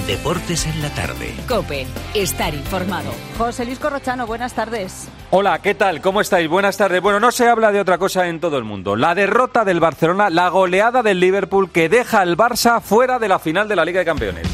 Deportes en la tarde. COPE, estar informado. José Luis Corrochano, buenas tardes. Hola, ¿qué tal? ¿Cómo estáis? Buenas tardes. Bueno, no se habla de otra cosa en todo el mundo. La derrota del Barcelona, la goleada del Liverpool que deja al Barça fuera de la final de la Liga de Campeones.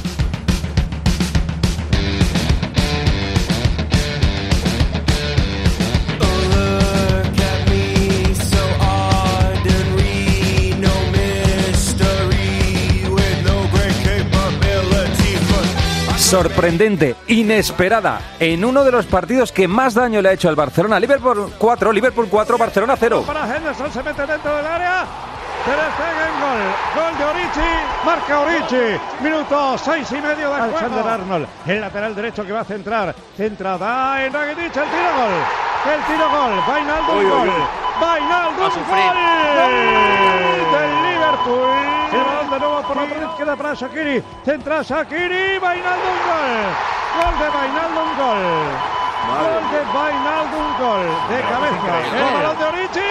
Sorprendente, inesperada, en uno de los partidos que más daño le ha hecho al Barcelona. Liverpool 4, Barcelona 0. Para Henderson, se mete dentro del área. Ter Stegen, gol de Origi, marca Origi, minuto 6:30 de juego. Alexander Arnold, el lateral derecho que va a centra, da en Rakitic, el tiro gol, Wijnaldum gol, del Liverpool. El balón de nuevo por la izquierda para Shaqiri, centra Shaqiri, Wijnaldum gol de Wijnaldum gol de cabeza, el balón de Origi,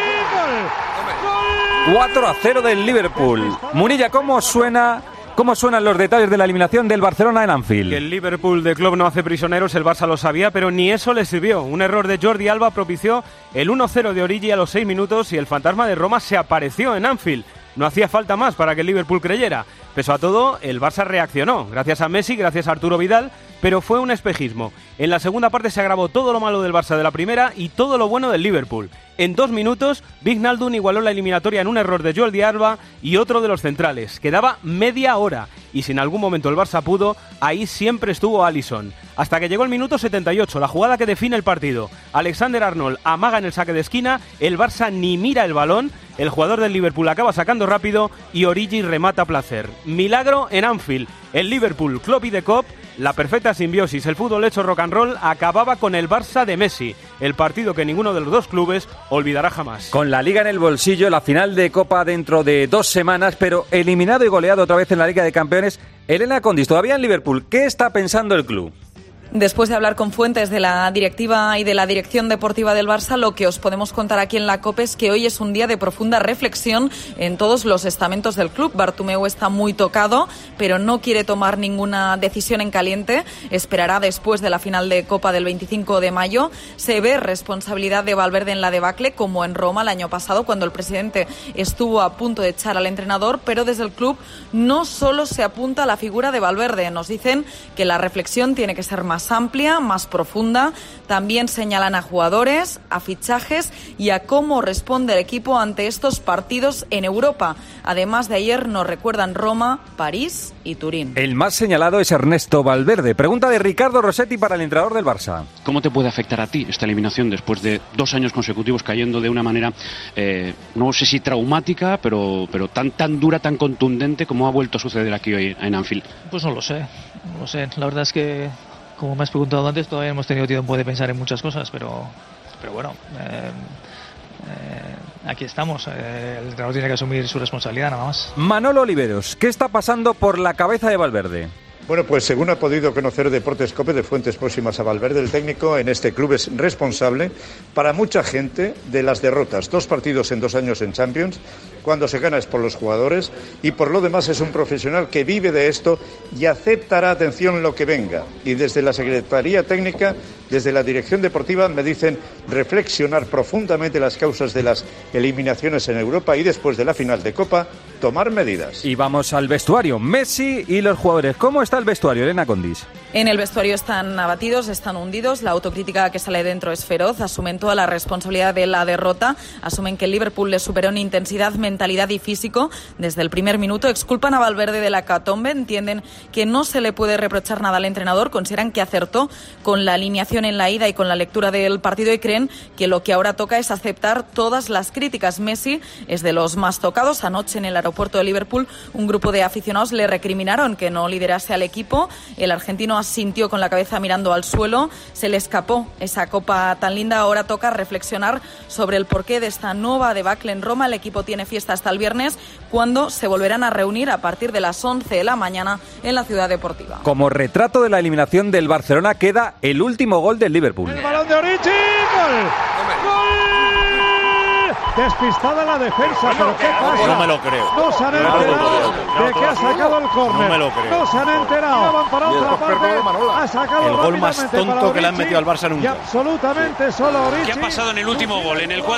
gol. 4-0 del Liverpool. Munilla, ¿cómo suenan los detalles de la eliminación del Barcelona en Anfield? Que el Liverpool de Klopp no hace prisioneros, el Barça lo sabía, pero ni eso le sirvió. Un error de Jordi Alba propició el 1-0 de Origi a los 6 minutos y el fantasma de Roma se apareció en Anfield. No hacía falta más para que el Liverpool creyera. Pese a todo, el Barça reaccionó, gracias a Messi, gracias a Arturo Vidal, pero fue un espejismo. En la segunda parte se agravó todo lo malo del Barça de la primera y todo lo bueno del Liverpool. En 2 minutos, Wijnaldum igualó la eliminatoria en un error de Jordi Alba y otro de los centrales. Quedaba media hora y si en algún momento el Barça pudo, ahí siempre estuvo Alisson. Hasta que llegó el minuto 78, la jugada que define el partido. Alexander Arnold amaga en el saque de esquina, el Barça ni mira el balón, el jugador del Liverpool acaba sacando rápido y Origi remata a placer. Milagro en Anfield. El Liverpool, Klopp y De Koop, la perfecta simbiosis, el fútbol hecho rock and roll, acababa con el Barça de Messi, el partido que ninguno de los dos clubes olvidará jamás. Con la Liga en el bolsillo, la final de Copa dentro de 2 semanas, pero eliminado y goleado otra vez en la Liga de Campeones, Elena Condis, todavía en Liverpool, ¿qué está pensando el club? Después de hablar con fuentes de la directiva y de la dirección deportiva del Barça, lo que os podemos contar aquí en la COPE es que hoy es un día de profunda reflexión en todos los estamentos del club. Bartomeu está muy tocado, pero no quiere tomar ninguna decisión en caliente. Esperará después de la final de Copa del 25 de mayo. Se ve responsabilidad de Valverde en la debacle, como en Roma el año pasado, cuando el presidente estuvo a punto de echar al entrenador, pero desde el club no solo se apunta a la figura de Valverde. Nos dicen que la reflexión tiene que ser más amplia, más profunda. También señalan a jugadores, a fichajes y a cómo responde el equipo ante estos partidos en Europa. Además de ayer nos recuerdan Roma, París y Turín. El más señalado es Ernesto Valverde. Pregunta de Ricardo Rossetti para el entrenador del Barça. ¿Cómo te puede afectar a ti esta eliminación después de 2 años consecutivos cayendo de una manera, no sé si traumática, pero tan dura, tan contundente como ha vuelto a suceder aquí hoy en Anfield? Pues no lo sé. La verdad es que, como me has preguntado antes, todavía hemos tenido tiempo de pensar en muchas cosas, pero bueno, aquí estamos. El entrenador tiene que asumir su responsabilidad, nada más. Manolo Oliveros, ¿qué está pasando por la cabeza de Valverde? Bueno, pues según ha podido conocer Deportes COPE de fuentes próximas a Valverde, el técnico en este club es responsable para mucha gente de las derrotas. 2 partidos en 2 años en Champions. Cuando se gana es por los jugadores y por lo demás es un profesional que vive de esto y aceptará, atención, lo que venga. Y desde la Secretaría Técnica, desde la Dirección Deportiva, me dicen reflexionar profundamente las causas de las eliminaciones en Europa y después de la final de Copa, tomar medidas. Y vamos al vestuario. Messi y los jugadores. ¿Cómo está el vestuario, Elena Condis? En el vestuario están abatidos, están hundidos. La autocrítica que sale dentro es feroz. Asumen toda la responsabilidad de la derrota. Asumen que el Liverpool les superó en intensidad, mentalidad y físico desde el primer minuto. Exculpan a Valverde de la hecatombe. Entienden que no se le puede reprochar nada al entrenador. Consideran que acertó con la alineación en la ida y con la lectura del partido y creen que lo que ahora toca es aceptar todas las críticas. Messi es de los más tocados. Anoche en el aeropuerto de Liverpool un grupo de aficionados le recriminaron que no liderase al equipo. El argentino asintió con la cabeza mirando al suelo. Se le escapó esa copa tan linda. Ahora toca reflexionar sobre el porqué de esta nueva debacle en Roma. El equipo tiene fiesta hasta el viernes, cuando se volverán a reunir a partir de las 11 de la mañana en la Ciudad Deportiva. Como retrato de la eliminación del Barcelona queda el último gol del Liverpool. El balón de Origi, gol. Despistada la defensa, pero ¿qué pasa? No me lo creo. No se han enterado de que ha sacado el córner. No me lo creo. No se han enterado. Van para otra parte. Ha sacado el gol más tonto que le han metido al Barça nunca. Y absolutamente solo Origi. ¿Qué ha pasado en el último gol, en el 4-0?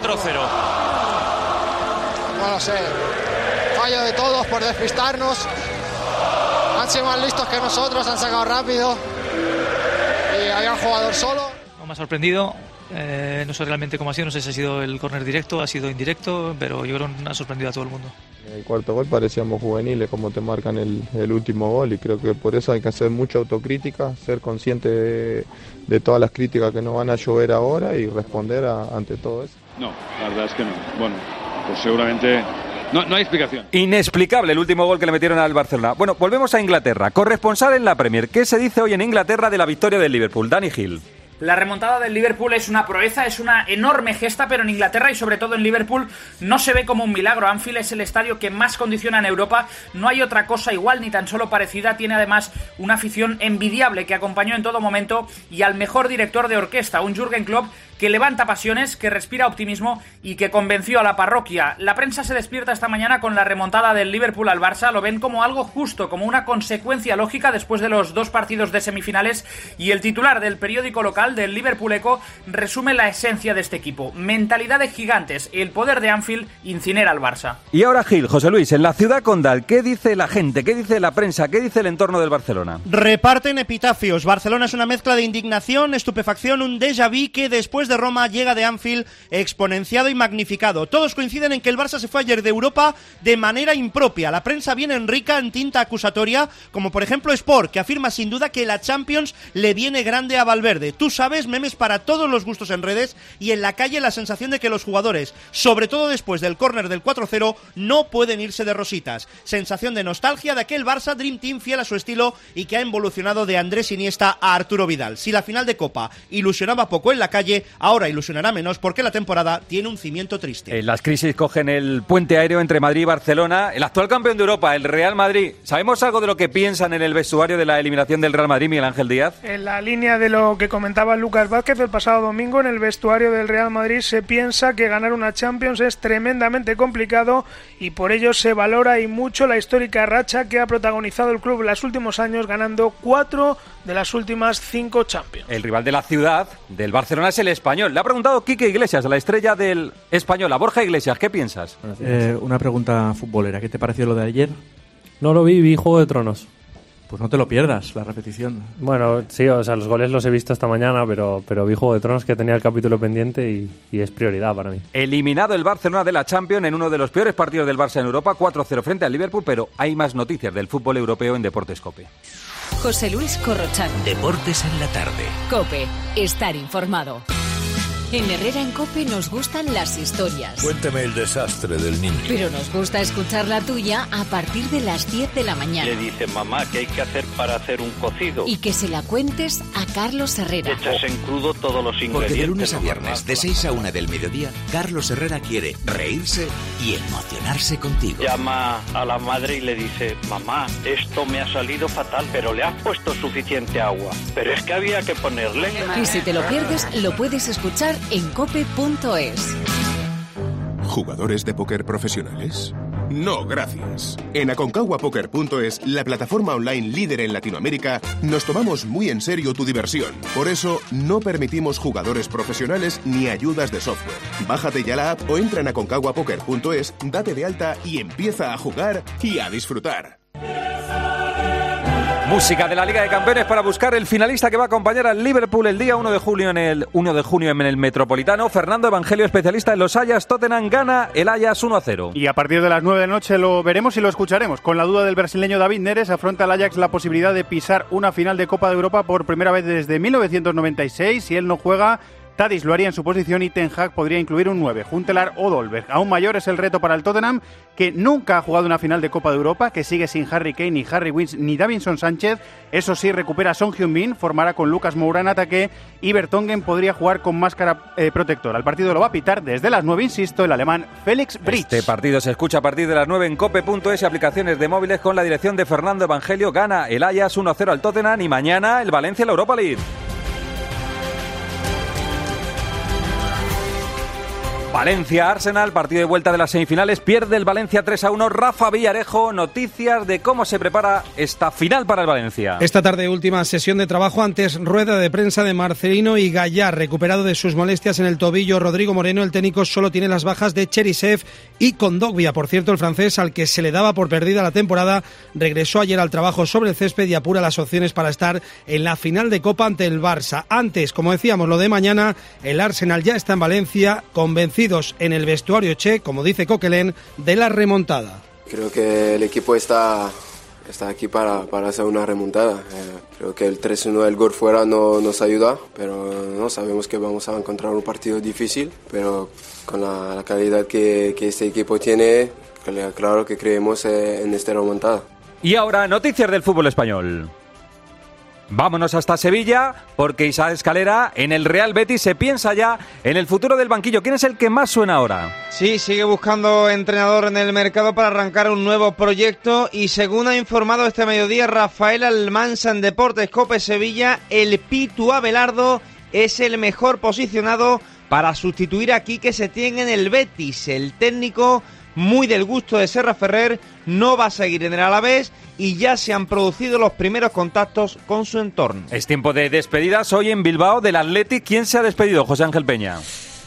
No lo sé. Fallo de todos por despistarnos. Han sido más listos que nosotros, han sacado rápido. Y había un jugador solo. No me ha sorprendido. No sé realmente cómo ha sido, no sé si ha sido el córner directo, ha sido indirecto, pero yo creo que ha sorprendido a todo el mundo. En el cuarto gol parecíamos juveniles, como te marcan el último gol, y creo que por eso hay que hacer mucha autocrítica, ser consciente de todas las críticas que nos van a llover ahora y responder ante todo eso. No, la verdad es que no. Bueno, pues seguramente no hay explicación. Inexplicable el último gol que le metieron al Barcelona. Bueno, volvemos a Inglaterra. Corresponsal en la Premier. ¿Qué se dice hoy en Inglaterra de la victoria del Liverpool? Dani Gil. La remontada del Liverpool es una proeza, es una enorme gesta, pero en Inglaterra y sobre todo en Liverpool no se ve como un milagro. Anfield es el estadio que más condiciona en Europa, no hay otra cosa igual ni tan solo parecida. Tiene además una afición envidiable que acompañó en todo momento y al mejor director de orquesta, un Jürgen Klopp que levanta pasiones, que respira optimismo y que convenció a la parroquia. La prensa se despierta esta mañana con la remontada del Liverpool al Barça, lo ven como algo justo, como una consecuencia lógica después de los 2 partidos de semifinales, y el titular del periódico local, del Liverpool Echo, resume la esencia de este equipo. Mentalidad de gigantes, el poder de Anfield incinera al Barça. Y ahora Gil, José Luis, en la ciudad condal, ¿qué dice la gente? ¿Qué dice la prensa? ¿Qué dice el entorno del Barcelona? Reparten epitafios. Barcelona es una mezcla de indignación, estupefacción, un déjà vu que después de Roma llega de Anfield exponenciado y magnificado. Todos coinciden en que el Barça se fue ayer de Europa de manera impropia. La prensa viene en rica en tinta acusatoria, como por ejemplo Sport, que afirma sin duda que la Champions le viene grande a Valverde. Tú sabes, memes para todos los gustos en redes y en la calle la sensación de que los jugadores, sobre todo después del córner del 4-0, no pueden irse de rositas. Sensación de nostalgia de aquel Barça Dream Team fiel a su estilo y que ha evolucionado de Andrés Iniesta a Arturo Vidal. Si la final de Copa ilusionaba poco en la calle, ahora ilusionará menos porque la temporada tiene un cimiento triste. Las crisis cogen el puente aéreo entre Madrid y Barcelona. El actual campeón de Europa, el Real Madrid. ¿Sabemos algo de lo que piensan en el vestuario de la eliminación del Real Madrid, Miguel Ángel Díaz? En la línea de lo que comentaba Lucas Vázquez el pasado domingo, en el vestuario del Real Madrid se piensa que ganar una Champions es tremendamente complicado y por ello se valora y mucho la histórica racha que ha protagonizado el club en los últimos años, ganando 4 de las últimas 5 Champions. El rival de la ciudad, del Barcelona, es el Español. Le ha preguntado Quique Iglesias, la estrella del Español, a Borja Iglesias. ¿Qué piensas? Una pregunta futbolera. ¿Qué te pareció lo de ayer? No lo vi Juego de Tronos. Pues no te lo pierdas, la repetición. Bueno, sí, o sea, los goles los he visto esta mañana, pero vi Juego de Tronos, que tenía el capítulo pendiente y es prioridad para mí. Eliminado el Barcelona de la Champions en uno de los peores partidos del Barça en Europa, 4-0 frente al Liverpool, pero hay más noticias del fútbol europeo en Deportes COPE. José Luis Corrochano. Deportes en la tarde. COPE. Estar informado. En Herrera en COPE nos gustan las historias. Cuénteme el desastre del niño. Pero nos gusta escuchar la tuya a partir de las 10 de la mañana. Le dice, mamá, ¿qué hay que hacer para hacer un cocido? Y que se la cuentes a Carlos Herrera. Echas en crudo todos los ingredientes. Porque de lunes a viernes, de 6 a 1 del mediodía, Carlos Herrera quiere reírse y emocionarse contigo. Llama a la madre y le dice, mamá, esto me ha salido fatal, pero le has puesto suficiente agua. Pero es que había que ponerle. Y si te lo pierdes, lo puedes escuchar en cope.es. ¿Jugadores de póker profesionales? No, gracias. En aconcaguapoker.es, la plataforma online líder en Latinoamérica, nos tomamos muy en serio tu diversión. Por eso, no permitimos jugadores profesionales ni ayudas de software. Bájate ya la app o entra en aconcaguapoker.es, date de alta y empieza a jugar y a disfrutar. Música de la Liga de Campeones para buscar el finalista que va a acompañar al Liverpool el día 1 de junio en el Metropolitano. Fernando Evangelio, especialista en los Ajax. Tottenham gana el Ajax 1-0. Y a partir de las 9 de la noche lo veremos y lo escucharemos. Con la duda del brasileño David Neres, afronta el Ajax la posibilidad de pisar una final de Copa de Europa por primera vez desde 1996. Si él no juega, Tadic lo haría en su posición y Ten Hag podría incluir un 9, Huntelaar o Dolberg. Aún mayor es el reto para el Tottenham, que nunca ha jugado una final de Copa de Europa, que sigue sin Harry Kane, ni Harry Winks, ni Davinson Sánchez. Eso sí, recupera Son Heung-min, formará con Lucas Moura en ataque y Vertonghen podría jugar con máscara protectora. El partido lo va a pitar desde las 9, insisto, el alemán Felix Bridge. Este partido se escucha a partir de las 9 en cope.es y aplicaciones de móviles con la dirección de Fernando Evangelio. Gana el Ajax 1-0 al Tottenham y mañana el Valencia en la Europa League. Valencia-Arsenal, partido de vuelta de las semifinales, pierde el Valencia 3-1. Rafa Villarejo, noticias de cómo se prepara esta final para el Valencia. Esta tarde última sesión de trabajo, antes rueda de prensa de Marcelino y Gallar, recuperado de sus molestias en el tobillo. Rodrigo Moreno, el técnico, solo tiene las bajas de Cherisev y Kondogbia. Por cierto, el francés, al que se le daba por perdida la temporada, regresó ayer al trabajo sobre el césped y apura las opciones para estar en la final de Copa ante el Barça. Antes, como decíamos, lo de mañana, el Arsenal ya está en Valencia, convencidos en el vestuario Che, como dice Coquelin, de la remontada. Creo que el equipo está aquí para hacer una remontada. Creo que el 3-1 del gol fuera no nos ayuda, pero no sabemos que vamos a encontrar un partido difícil, pero con la calidad que este equipo tiene, claro que creemos en esta remontada. Y ahora, noticias del fútbol español. Vámonos hasta Sevilla, porque Isaac Escalera, en el Real Betis se piensa ya en el futuro del banquillo. ¿Quién es el que más suena ahora? Sí, sigue buscando entrenador en el mercado para arrancar un nuevo proyecto y según ha informado este mediodía Rafael Almansa en Deportes Cope Sevilla, el Pitu Abelardo es el mejor posicionado para sustituir a Quique Setién en el Betis. El técnico, muy del gusto de Serra Ferrer, no va a seguir en el Alavés y ya se han producido los primeros contactos con su entorno. Es tiempo de despedidas hoy en Bilbao del Athletic. ¿Quién se ha despedido? José Ángel Peña.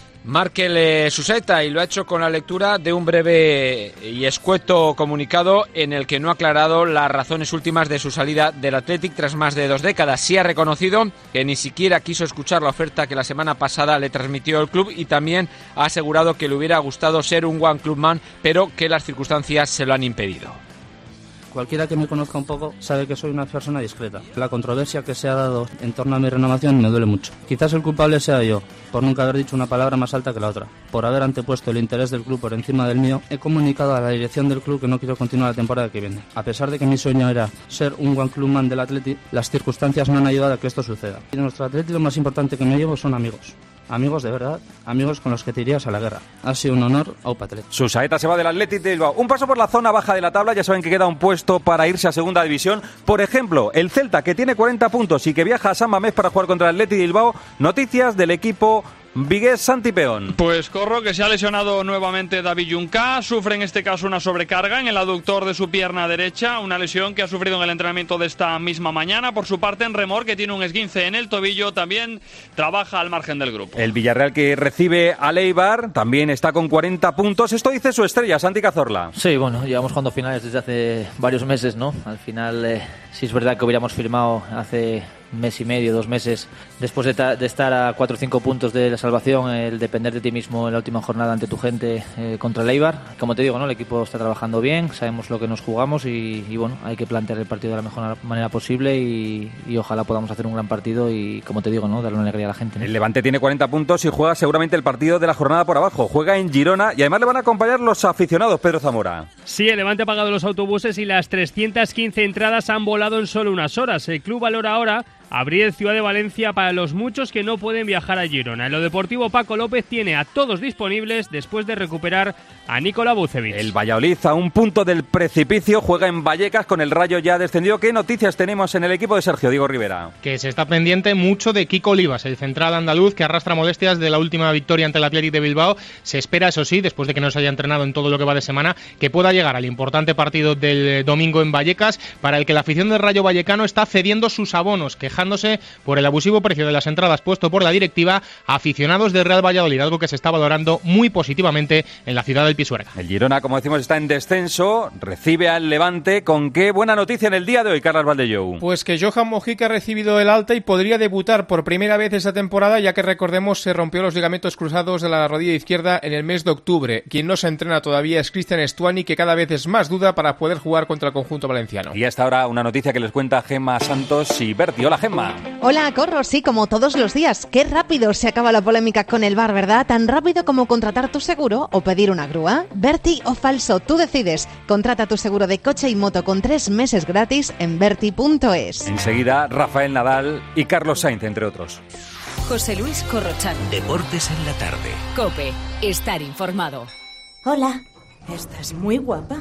Markel Suseta, y lo ha hecho con la lectura de un breve y escueto comunicado en el que no ha aclarado las razones últimas de su salida del Athletic tras más de 2 décadas. Sí ha reconocido que ni siquiera quiso escuchar la oferta que la semana pasada le transmitió el club y también ha asegurado que le hubiera gustado ser un one club man, pero que las circunstancias se lo han impedido. Cualquiera que me conozca un poco sabe que soy una persona discreta. La controversia que se ha dado en torno a mi renovación me duele mucho. Quizás el culpable sea yo, por nunca haber dicho una palabra más alta que la otra. Por haber antepuesto el interés del club por encima del mío, he comunicado a la dirección del club que no quiero continuar la temporada que viene. A pesar de que mi sueño era ser un one club man del Atleti, las circunstancias me han ayudado a que esto suceda. Y en nuestro Atleti lo más importante que me llevo son amigos. Amigos de verdad, amigos con los que te irías a la guerra. Ha sido un honor, Aupa Atleti. Su saeta se va del Athletic de Bilbao. Un paso por la zona baja de la tabla, ya saben que queda un puesto para irse a segunda división. Por ejemplo, el Celta, que tiene 40 puntos y que viaja a San Mamés para jugar contra el Athletic de Bilbao. Noticias del equipo Vigués Santipeón. Pues corro que se ha lesionado nuevamente David Junca, sufre en este caso una sobrecarga en el aductor de su pierna derecha, una lesión que ha sufrido en el entrenamiento de esta misma mañana. Por su parte, en Remor, que tiene un esguince en el tobillo, también trabaja al margen del grupo. El Villarreal, que recibe al Eibar, también está con 40 puntos. Esto dice su estrella, Santi Cazorla. Sí, bueno, llevamos jugando finales desde hace varios meses, ¿no? Al final, sí es verdad que hubiéramos firmado hace un mes y medio, 2 meses, después de estar a 4 o 5 puntos de la salvación, el depender de ti mismo en la última jornada ante tu gente contra el Eibar. Como te digo, ¿no? El equipo está trabajando bien, sabemos lo que nos jugamos y bueno, hay que plantear el partido de la mejor manera posible y ojalá podamos hacer un gran partido y, como te digo, ¿no? Darle una alegría a la gente, ¿no? El Levante tiene 40 puntos y juega seguramente el partido de la jornada por abajo. Juega en Girona y además le van a acompañar los aficionados, Pedro Zamora. Sí, el Levante ha pagado los autobuses y las 315 entradas han volado en solo unas horas. El club valora ahora abrir el Ciudad de Valencia para los muchos que no pueden viajar a Girona. En lo deportivo, Paco López tiene a todos disponibles después de recuperar a Nikola Vucevic. El Valladolid, a un punto del precipicio, juega en Vallecas con el Rayo ya descendido. ¿Qué noticias tenemos en el equipo de Sergio Diego Rivera? Que se está pendiente mucho de Kiko Olivas, el central andaluz que arrastra molestias de la última victoria ante el Athletic de Bilbao. Se espera, eso sí, después de que no se haya entrenado en todo lo que va de semana, que pueda llegar al importante partido del domingo en Vallecas, para el que la afición del Rayo Vallecano está cediendo sus abonos, quejándose por el abusivo precio de las entradas puesto por la directiva a aficionados del Real Valladolid, algo que se está valorando muy positivamente en la ciudad del Pisuerga. El Girona, como decimos, está en descenso, recibe al Levante. ¿Con qué buena noticia en el día de hoy, Carlos Valdellou? Pues que Johan Mojica ha recibido el alta y podría debutar por primera vez esta temporada, ya que recordemos se rompió los ligamentos cruzados de la rodilla izquierda en el mes de octubre. Quien no se entrena todavía es Cristian Stuani, que cada vez es más duda para poder jugar contra el conjunto valenciano. Y hasta ahora una noticia que les cuenta Gemma Santos y Berti. Hola, Gemma. Hola, Corro, sí, como todos los días. Qué rápido se acaba la polémica con el VAR, ¿verdad? Tan rápido como contratar tu seguro o pedir una grúa. Berti o falso, tú decides. Contrata tu seguro de coche y moto con 3 meses gratis en berti.es. Enseguida, Rafael Nadal y Carlos Sainz, entre otros. José Luis Corrochano. Deportes en la tarde. COPE. Estar informado. Hola, estás muy guapa.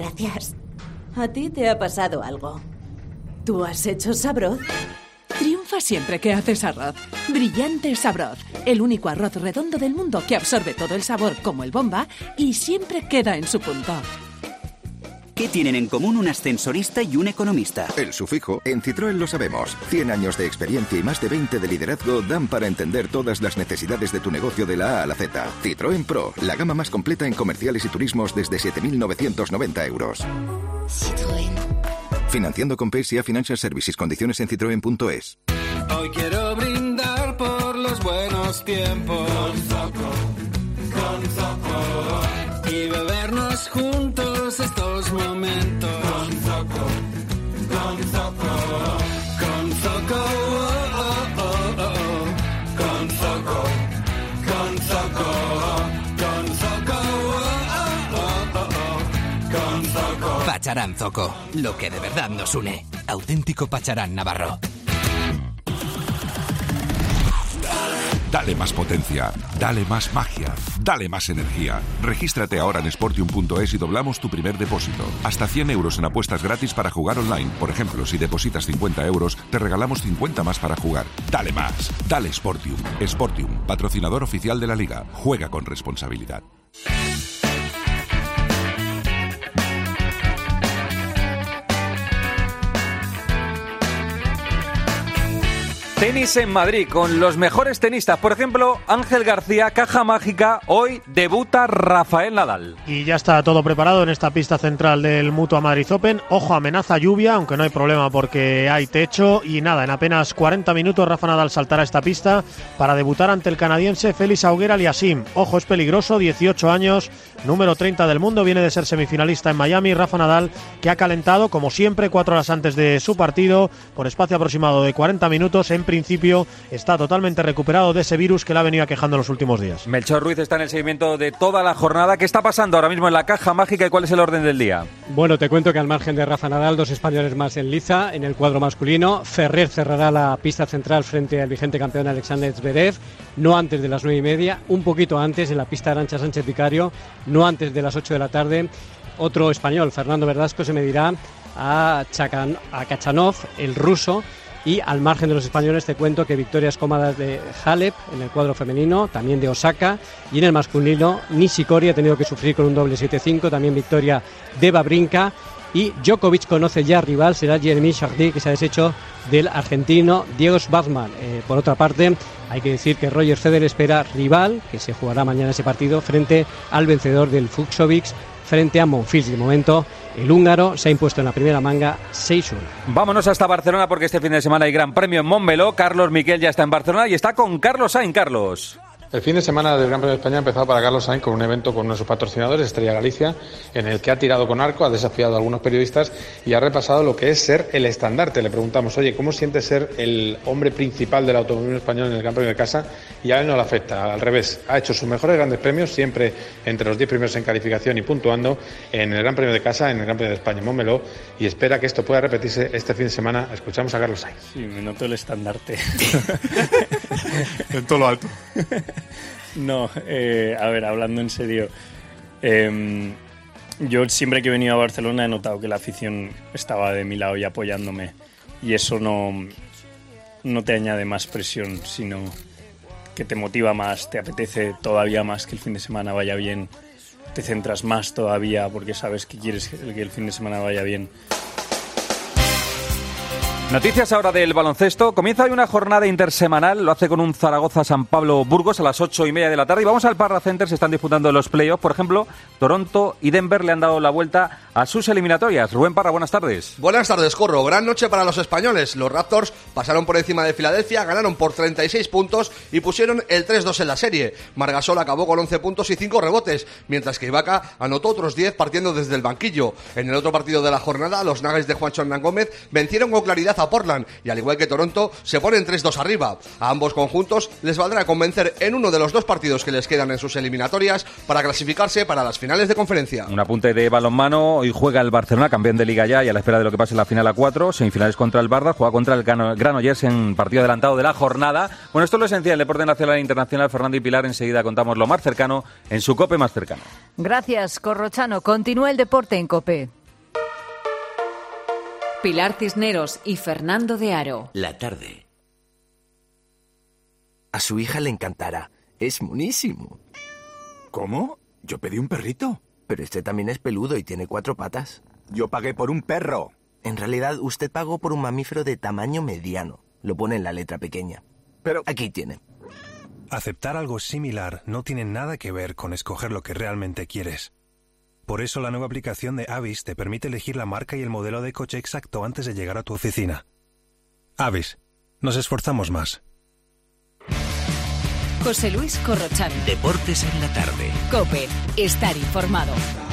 Gracias. ¿A ti te ha pasado algo? ¿Tú has hecho sabroz? Triunfa moja siempre que haces arroz. Brillante Sabroz, el único arroz redondo del mundo que absorbe todo el sabor como el Bomba y siempre queda en su punto. ¿Qué tienen en común un ascensorista y un economista? El sufijo, en Citroën lo sabemos. 100 años de experiencia y más de 20 de liderazgo dan para entender todas las necesidades de tu negocio de la A a la Z. Citroën Pro, la gama más completa en comerciales y turismos desde 7.990 euros. Citroën. Financiando con PSA Financial Services. Condiciones en citroen.es. Hoy quiero brindar por los buenos tiempos. Con Zoco. Y bebernos juntos estos momentos. Con Zoco. Con Zoco. Oh, oh, oh, oh. Con Zoco. Con Zoco. Con Zoco. Oh, oh, oh, oh. Con Zoco. Pacharán Zoco, lo que de verdad nos une. Auténtico Pacharán Navarro. Dale más potencia, dale más magia, dale más energía. Regístrate ahora en Sportium.es y doblamos tu primer depósito. Hasta 100 euros en apuestas gratis para jugar online. Por ejemplo, si depositas 50 euros, te regalamos 50 más para jugar. Dale más, dale Sportium. Sportium, patrocinador oficial de la Liga. Juega con responsabilidad. Tenis en Madrid con los mejores tenistas. Por ejemplo, Ángel García, caja mágica. Hoy debuta Rafael Nadal. Y ya está todo preparado en esta pista central del Mutua Madrid Open. Ojo, amenaza lluvia, aunque no hay problema porque hay techo. Y nada, en apenas 40 minutos Rafa Nadal saltará esta pista para debutar ante el canadiense Félix Auger-Aliassime. Ojo, es peligroso, 18 años, número 30 del mundo. Viene de ser semifinalista en Miami. Rafa Nadal, que ha calentado, como siempre, 4 horas antes de su partido, por espacio aproximado de 40 minutos. En principio está totalmente recuperado de ese virus que le ha venido aquejando en los últimos días. Melchor Ruiz está en el seguimiento de toda la jornada. ¿Qué está pasando ahora mismo en la caja mágica y cuál es el orden del día? Bueno, te cuento que al margen de Rafa Nadal, 2 españoles más en liza en el cuadro masculino. Ferrer cerrará la pista central frente al vigente campeón Alexander Zverev, no antes de las 9:30, un poquito antes en la pista de Arantxa Sánchez Vicario, no antes de las 8 de la tarde. Otro español, Fernando Verdasco, se medirá a Kachanov, el ruso. Y al margen de los españoles te cuento que victorias cómodas de Halep en el cuadro femenino, también de Osaka, y en el masculino Nishikori ha tenido que sufrir con un doble 7-5, también victoria de Wawrinka, y Djokovic conoce ya rival, será Jeremy Chardy, que se ha deshecho del argentino Diego Schwartzman. Por otra parte, hay que decir que Roger Federer espera rival, que se jugará mañana ese partido, frente al vencedor del Fucsovic, frente a Monfils. De momento, el húngaro se ha impuesto en la primera manga 6-1. Vámonos hasta Barcelona porque este fin de semana hay Gran Premio en Montmeló. Carlos Miquel ya está en Barcelona y está con Carlos Sainz. Carlos. El fin de semana del Gran Premio de España ha empezado para Carlos Sainz con un evento con uno de sus patrocinadores, Estrella Galicia, en el que ha tirado con arco, ha desafiado a algunos periodistas y ha repasado lo que es ser el estandarte. Le preguntamos, oye, ¿cómo siente ser el hombre principal del automovilismo español en el Gran Premio de casa? Y a él no le afecta, al revés. Ha hecho sus mejores grandes premios, siempre entre los 10 primeros en calificación y puntuando en el Gran Premio de casa, en el Gran Premio de España en Montmeló, y espera que esto pueda repetirse este fin de semana. Escuchamos a Carlos Sainz. Sí, me noto el estandarte. En todo lo alto. No, a ver, hablando en serio, yo siempre que he venido a Barcelona he notado que la afición estaba de mi lado y apoyándome, y eso no te añade más presión, sino que te motiva más, te apetece todavía más que el fin de semana vaya bien, te centras más todavía porque sabes que quieres que el fin de semana vaya bien. Noticias ahora del baloncesto. Comienza hoy una jornada intersemanal, lo hace con un Zaragoza-San Pablo Burgos a las 8:30 de la tarde. Y vamos al Parra Center, se están disputando los playoffs. Por ejemplo, Toronto y Denver le han dado la vuelta a sus eliminatorias. Rubén Parra, buenas tardes. Buenas tardes, Corro. Gran noche para los españoles. Los Raptors pasaron por encima de Filadelfia, ganaron por 36 puntos y pusieron el 3-2 en la serie. Margasol acabó con 11 puntos y 5 rebotes, mientras que Ibaka anotó otros 10 partiendo desde el banquillo. En el otro partido de la jornada, los Nuggets de Juancho Hernán Gómez vencieron con claridad a Portland y al igual que Toronto se ponen 3-2 arriba. A ambos conjuntos les valdrá convencer en uno de los 2 partidos que les quedan en sus eliminatorias para clasificarse para las finales de conferencia. Un apunte de balonmano, hoy juega el Barcelona, campeón de Liga ya y a la espera de lo que pase en la final a 4, semifinales contra el Barça, juega contra el Granollers en partido adelantado de la jornada. Bueno, esto es lo esencial del deporte nacional e internacional. Fernando y Pilar, enseguida contamos lo más cercano en su COPE más cercano. Gracias, Corrochano. Continúa el deporte en COPE. Pilar Cisneros y Fernando de Aro. La tarde. A su hija le encantará. Es monísimo. ¿Cómo? Yo pedí un perrito. Pero este también es peludo y tiene 4 patas. Yo pagué por un perro. En realidad, usted pagó por un mamífero de tamaño mediano. Lo pone en la letra pequeña. Pero aquí tiene. Aceptar algo similar no tiene nada que ver con escoger lo que realmente quieres. Por eso la nueva aplicación de Avis te permite elegir la marca y el modelo de coche exacto antes de llegar a tu oficina. Avis. Nos esforzamos más. José Luis Corrochán. Deportes en la tarde. COPE. Estar informado.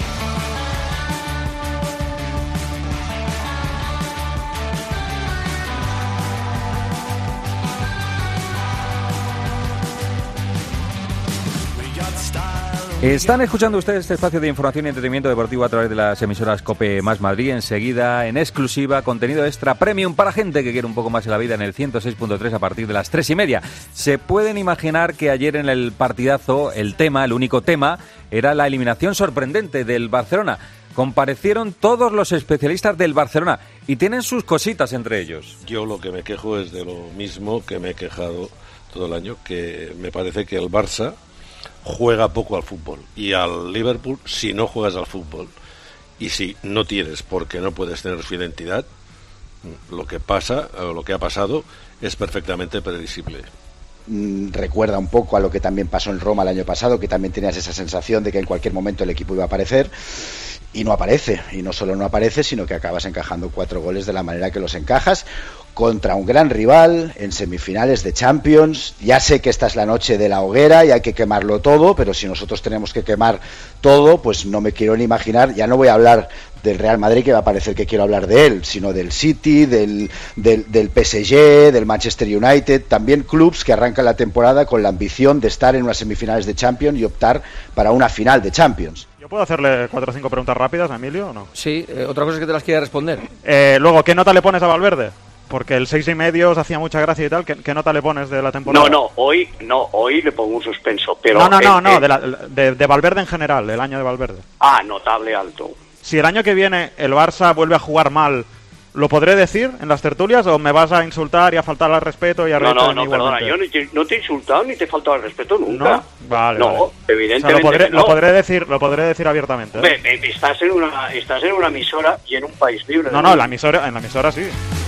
Están escuchando ustedes este espacio de información y entretenimiento deportivo a través de las emisoras COPE más Madrid. Enseguida, en exclusiva, contenido extra premium para gente que quiere un poco más en la vida en el 106.3 a partir de las 3:30. Se pueden imaginar que ayer en el partidazo el único tema, era la eliminación sorprendente del Barcelona. Comparecieron todos los especialistas del Barcelona y tienen sus cositas entre ellos. Yo lo que me quejo es de lo mismo que me he quejado todo el año, que me parece que el Barça juega poco al fútbol, y al Liverpool, si no juegas al fútbol y si no tienes, porque no puedes tener su identidad, lo que pasa o lo que ha pasado es perfectamente previsible. Recuerda un poco a lo que también pasó en Roma el año pasado, que también tenías esa sensación de que en cualquier momento el equipo iba a aparecer, y no aparece, y no solo no aparece, sino que acabas encajando 4 goles de la manera que los encajas, contra un gran rival, en semifinales de Champions. Ya sé que esta es la noche de la hoguera y hay que quemarlo todo, pero si nosotros tenemos que quemar todo, pues no me quiero ni imaginar. Ya no voy a hablar del Real Madrid, que va a parecer que quiero hablar de él, sino del City, del PSG, del Manchester United, también clubs que arrancan la temporada con la ambición de estar en unas semifinales de Champions y optar para una final de Champions. ¿Yo puedo hacerle 4 o 5 preguntas rápidas a Emilio o no? Sí, otra cosa es que te las quiera responder. Luego, ¿qué nota le pones a Valverde? Porque el 6,5 os hacía mucha gracia y tal. ¿Qué nota le pones de la temporada? Hoy le pongo un suspenso. Pero de Valverde en general, el año de Valverde. Notable alto. Si el año que viene el Barça vuelve a jugar mal, ¿lo podré decir en las tertulias o me vas a insultar y a faltar al respeto y a reírte de mí perdona, yo no te he insultado ni te he faltado al respeto nunca. ¿No? Vale. Evidentemente o sea, lo podré decir abiertamente. Estás en una emisora y en un país libre. En la emisora sí.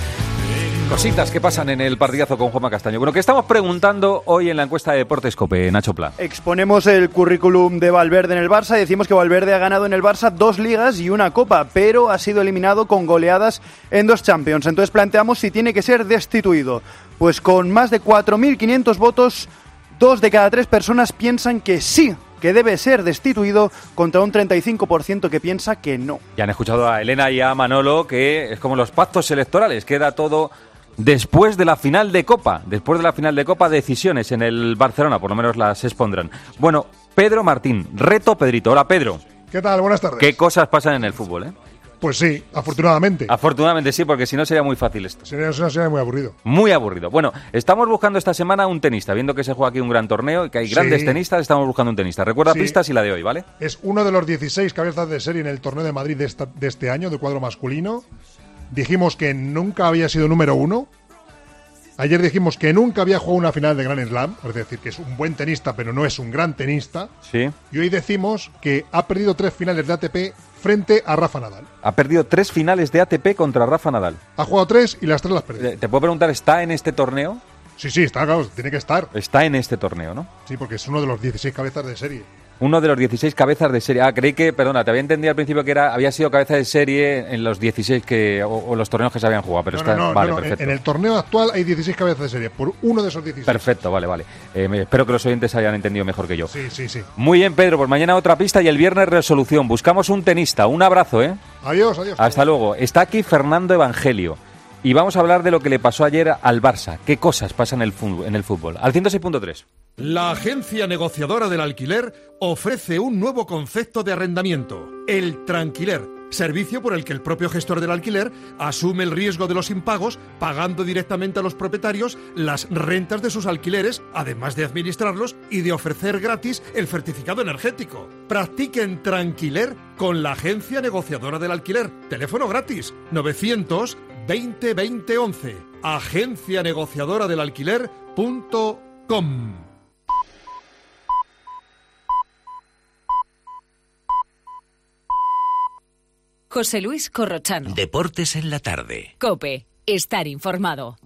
Cositas que pasan en el partidazo con Juanma Castaño. Bueno, ¿qué estamos preguntando hoy en la encuesta de Deportes COPE, Nacho Pla? Exponemos el currículum de Valverde en el Barça y decimos que Valverde ha ganado en el Barça 2 ligas y una copa, pero ha sido eliminado con goleadas en 2 Champions. Entonces planteamos si tiene que ser destituido. Pues con más de 4.500 votos, 2 de cada 3 personas piensan que sí, que debe ser destituido, contra un 35% que piensa que no. Ya han escuchado a Elena y a Manolo, que es como los pactos electorales, queda todo después de la final de Copa. Después de la final de Copa, decisiones en el Barcelona, por lo menos las expondrán. Bueno, Pedro Martín, reto Pedrito. Hola, Pedro. ¿Qué tal? Buenas tardes. ¿Qué cosas pasan en el fútbol, eh? Pues sí, afortunadamente. Afortunadamente sí, porque si no sería muy fácil esto. Sería muy aburrido. Muy aburrido. Bueno, estamos buscando esta semana un tenista, viendo que se juega aquí un gran torneo y que hay grandes tenistas, estamos buscando un tenista. Recuerda pistas y la de hoy, ¿vale? Es uno de los 16 cabezas de serie en el torneo de Madrid de este año, de cuadro masculino. Dijimos que nunca había sido número 1. Ayer dijimos que nunca había jugado una final de Grand Slam, es decir, que es un buen tenista, pero no es un gran tenista. Sí. Y hoy decimos que ha perdido 3 finales de ATP frente a Rafa Nadal. Ha perdido 3 finales de ATP contra Rafa Nadal. Ha jugado 3 y las 3 las perdió. ¿Te puedo preguntar, ¿está en este torneo? Sí, está, claro, tiene que estar. Está en este torneo, ¿no? Sí, porque es uno de los 16 cabezas de serie. Uno de los 16 cabezas de serie. Creí que, perdona, te había entendido al principio que había sido cabeza de serie en los 16 o los torneos que se habían jugado, pero perfecto. En el torneo actual hay 16 cabezas de serie, por uno de esos 16. Perfecto, vale. Espero que los oyentes hayan entendido mejor que yo. Sí. Muy bien, Pedro, pues mañana otra pista y el viernes resolución. Buscamos un tenista. Un abrazo, ¿eh? Adiós. Hasta luego. Está aquí Fernando Evangelio. Y vamos a hablar de lo que le pasó ayer al Barça. ¿Qué cosas pasan en el fútbol? Al 106.3. La agencia negociadora del alquiler ofrece un nuevo concepto de arrendamiento, el tranquiler, servicio por el que el propio gestor del alquiler asume el riesgo de los impagos, pagando directamente a los propietarios las rentas de sus alquileres, además de administrarlos y de ofrecer gratis el certificado energético. Practiquen tranquiler con la agencia negociadora del alquiler. Teléfono gratis, 900 20 20 11. Agencia negociadora del alquiler.com. José Luis Corrochano. Deportes en la tarde. COPE. Estar informado.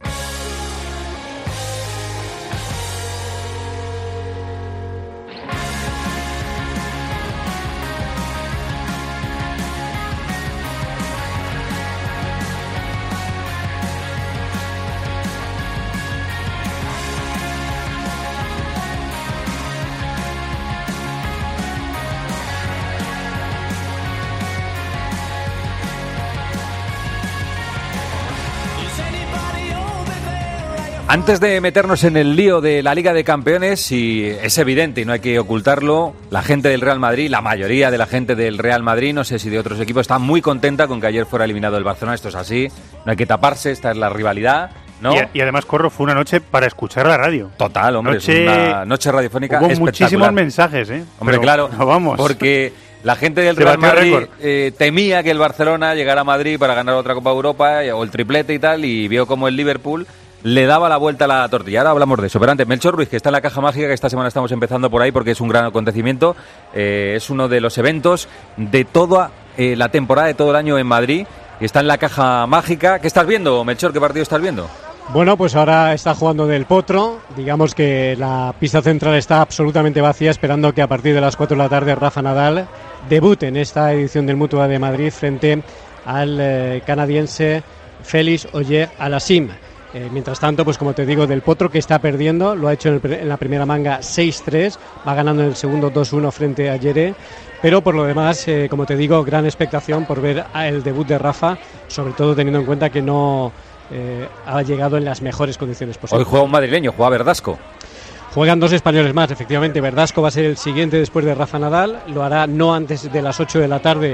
Antes de meternos en el lío de la Liga de Campeones, y es evidente y no hay que ocultarlo, la gente del Real Madrid, la mayoría de la gente del Real Madrid, no sé si de otros equipos, está muy contenta con que ayer fuera eliminado el Barcelona. Esto es así, no hay que taparse, esta es la rivalidad, ¿no? Y además, Corro, fue una noche para escuchar la radio. Total, hombre, es una noche radiofónica hubo espectacular. Muchísimos mensajes, ¿eh? Hombre, pero, claro, vamos. porque la gente del Real Madrid temía que el Barcelona llegara a Madrid para ganar otra Copa de Europa o el triplete y tal, y vio como el Liverpool le daba la vuelta a la tortilla. Ahora hablamos de eso. Pero antes, Melchor Ruiz, que está en la caja mágica, que esta semana estamos empezando por ahí porque es un gran acontecimiento. Es uno de los eventos de toda la temporada, de todo el año en Madrid. Y está en la caja mágica. ¿Qué estás viendo, Melchor? ¿Qué partido estás viendo? Bueno, pues ahora está jugando Del Potro. Digamos que la pista central está absolutamente vacía, esperando que a partir de las 4 de la tarde Rafa Nadal debute en esta edición del Mutua de Madrid frente al canadiense Félix Auger-Aliassime. Mientras tanto, pues como te digo, Del Potro, que está perdiendo, lo ha hecho en la primera manga 6-3, va ganando en el segundo 2-1 frente a Yere, pero por lo demás, como te digo, gran expectación por ver el debut de Rafa, sobre todo teniendo en cuenta que no ha llegado en las mejores condiciones posibles. Hoy juega un madrileño, juega Verdasco. Juegan dos españoles más, efectivamente. Verdasco va a ser el siguiente después de Rafa Nadal, lo hará no antes de las 8 de la tarde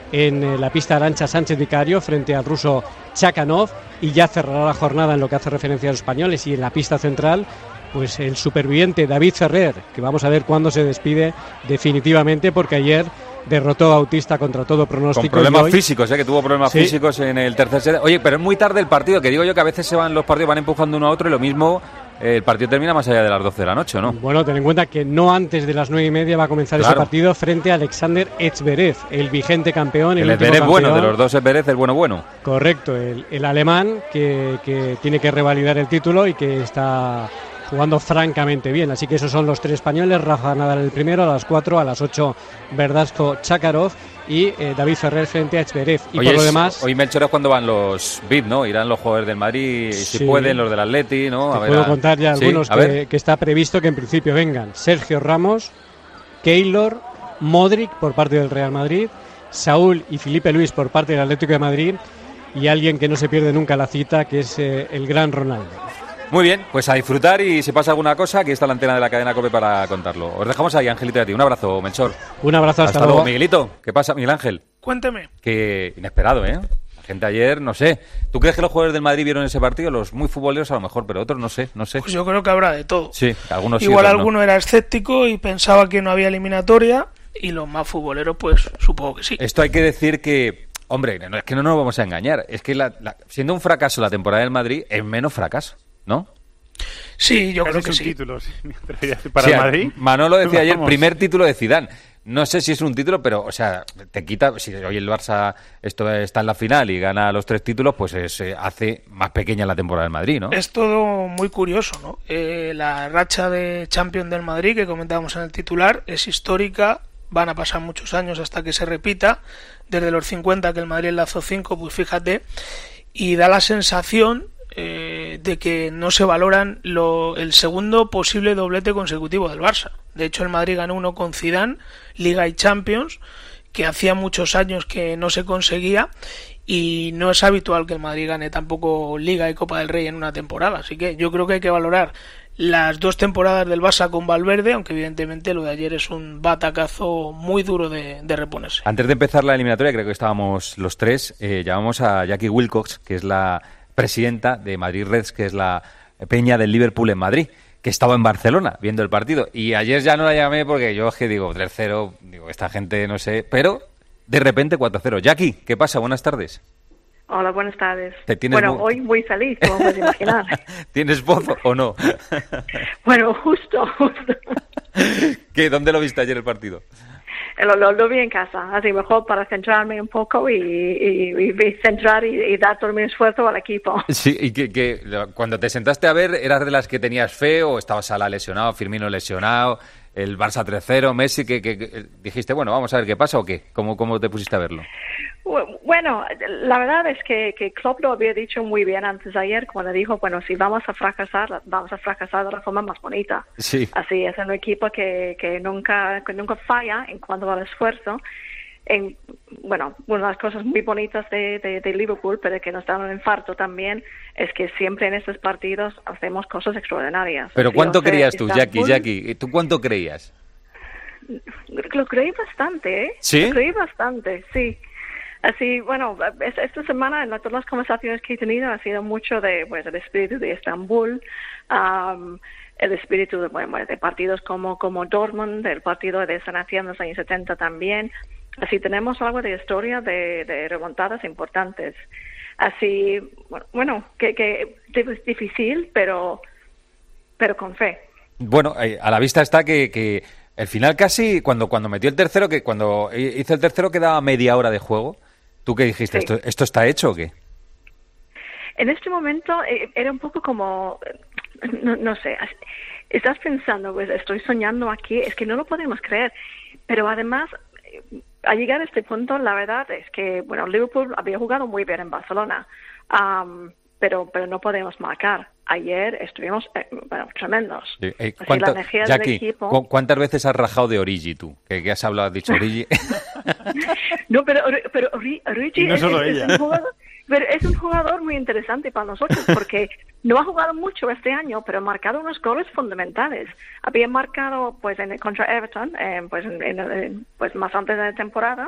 en la pista Arantxa Sánchez Vicario frente al ruso Chakhanov, y ya cerrará la jornada en lo que hace referencia a los españoles. Y en la pista central, pues el superviviente David Ferrer, que vamos a ver cuándo se despide definitivamente, porque ayer derrotó a Bautista contra todo pronóstico. Con problemas físicos, que tuvo problemas físicos en el tercer set. Oye, pero es muy tarde el partido, que digo yo que a veces los partidos van empujando uno a otro y lo mismo. El partido termina más allá de las 12 de la noche, ¿no? Bueno, ten en cuenta que no antes de las 9:30 va a comenzar ese partido frente a Alexander Zverev, el vigente campeón. El Zverev bueno, de los dos Zverev, el bueno. Correcto, el alemán que tiene que revalidar el título y que está jugando francamente bien. Así que esos son los tres españoles. Rafa Nadal el primero a las 4, a las 8 Verdasco Chakhanov y David Ferrer frente a Zverev. Y Oye, por lo demás, hoy, Melchor, es cuando van los VIP, ¿no? Irán los jugadores del Madrid, si pueden, los del Atleti, ¿no? Te puedo contar ya algunos que está previsto que en principio vengan. Sergio Ramos, Keylor, Modric por parte del Real Madrid, Saúl y Felipe Luis por parte del Atlético de Madrid, y alguien que no se pierde nunca la cita, que es el gran Ronaldo. Muy bien, pues a disfrutar, y si pasa alguna cosa, aquí está la antena de la cadena COPE para contarlo. Os dejamos ahí, Angelito, y a ti. Un abrazo, Melchor. Un abrazo, hasta luego. Miguelito. ¿Qué pasa, Miguel Ángel? Cuénteme. Que inesperado, ¿eh? La gente ayer, no sé. ¿Tú crees que los jugadores del Madrid vieron ese partido? Los muy futboleros a lo mejor, pero otros no sé. Pues yo creo que habrá de todo. Sí, algunos sí. Igual alguno era escéptico y pensaba que no había eliminatoria, y los más futboleros, pues supongo que sí. Esto hay que decir que, hombre, es que no nos vamos a engañar. Es que siendo un fracaso la temporada del Madrid, es menos fracaso, ¿no? Sí, yo creo que sí. Título, para el Madrid. Manolo decía ayer, primer título de Zidane. No sé si es un título, pero, o sea, te quita. Si hoy el Barça está en la final y gana los 3 títulos, pues hace más pequeña la temporada del Madrid, ¿no? Es todo muy curioso, ¿no? La racha de Champions del Madrid, que comentábamos en el titular, es histórica. Van a pasar muchos años hasta que se repita. Desde los 50 que el Madrid enlazó 5, pues fíjate. Y da la sensación de que no se valoran el segundo posible doblete consecutivo del Barça. De hecho, el Madrid ganó uno con Zidane, Liga y Champions, que hacía muchos años que no se conseguía, y no es habitual que el Madrid gane tampoco Liga y Copa del Rey en una temporada. Así que yo creo que hay que valorar las 2 temporadas del Barça con Valverde, aunque evidentemente lo de ayer es un batacazo muy duro de reponerse. Antes de empezar la eliminatoria, creo que estábamos los 3, llamamos a Jackie Wilcox, que es la presidenta de Madrid Reds, que es la peña del Liverpool en Madrid, que estaba en Barcelona viendo el partido, y ayer ya no la llamé porque yo es que digo 3-0, digo, esta gente no sé, pero de repente 4-0. Jackie, ¿qué pasa? Buenas tardes. Hola, buenas tardes. ¿Tienes bueno, hoy muy feliz, como puedes imaginar. ¿Tienes voz o no? Bueno, justo. ¿Qué? ¿Dónde lo viste ayer el partido? Lo vi en casa, así mejor para centrarme un poco y centrar y dar todo mi esfuerzo al equipo. Sí, y que cuando te sentaste a ver, ¿eras de las que tenías fe o estabas Salah lesionado, Firmino lesionado, el Barça 3-0, Messi, que dijiste, bueno, vamos a ver qué pasa o qué? ¿Cómo te pusiste a verlo? Bueno, la verdad es que Klopp lo había dicho muy bien antes de ayer cuando dijo, bueno, si vamos a fracasar de la forma más bonita. Sí. Así es un equipo que nunca falla en cuanto al esfuerzo. Bueno, una de las cosas muy bonitas de Liverpool, pero que nos da un infarto también, es que siempre en estos partidos hacemos cosas extraordinarias. ¿Pero así, cuánto creías tú, Jackie? ¿Tú cuánto creías? Lo creí bastante, ¿eh? ¿Sí? Lo creí bastante, sí. Así, bueno, esta semana en todas las conversaciones que he tenido ha sido mucho de, pues, el espíritu de Estambul, el espíritu de partidos como Dortmund, el partido de San Etienne en los años 70 también. Así tenemos algo de historia de remontadas importantes. Así, bueno, que es difícil, pero con fe. Bueno, a la vista está que el final casi, cuando metió el tercero, que cuando hizo el tercero quedaba media hora de juego. ¿Tú qué dijiste? Sí. ¿Esto está hecho o qué? En este momento era un poco como, no sé, estás pensando, pues estoy soñando aquí, es que no lo podemos creer. Pero además, al llegar a este punto, la verdad es que, bueno, Liverpool había jugado muy bien en Barcelona, pero no podemos marcar. Ayer estuvimos, tremendos. Sí. La energía Jackie, del equipo... ¿cuántas veces has rajado de Origi tú? ¿Qué has hablado? ¿Has dicho Origi? No, pero Origi no solo ella. Es un jugador muy interesante para nosotros porque no ha jugado mucho este año, pero ha marcado unos goles fundamentales. Había marcado pues contra Everton, pues más antes de la temporada.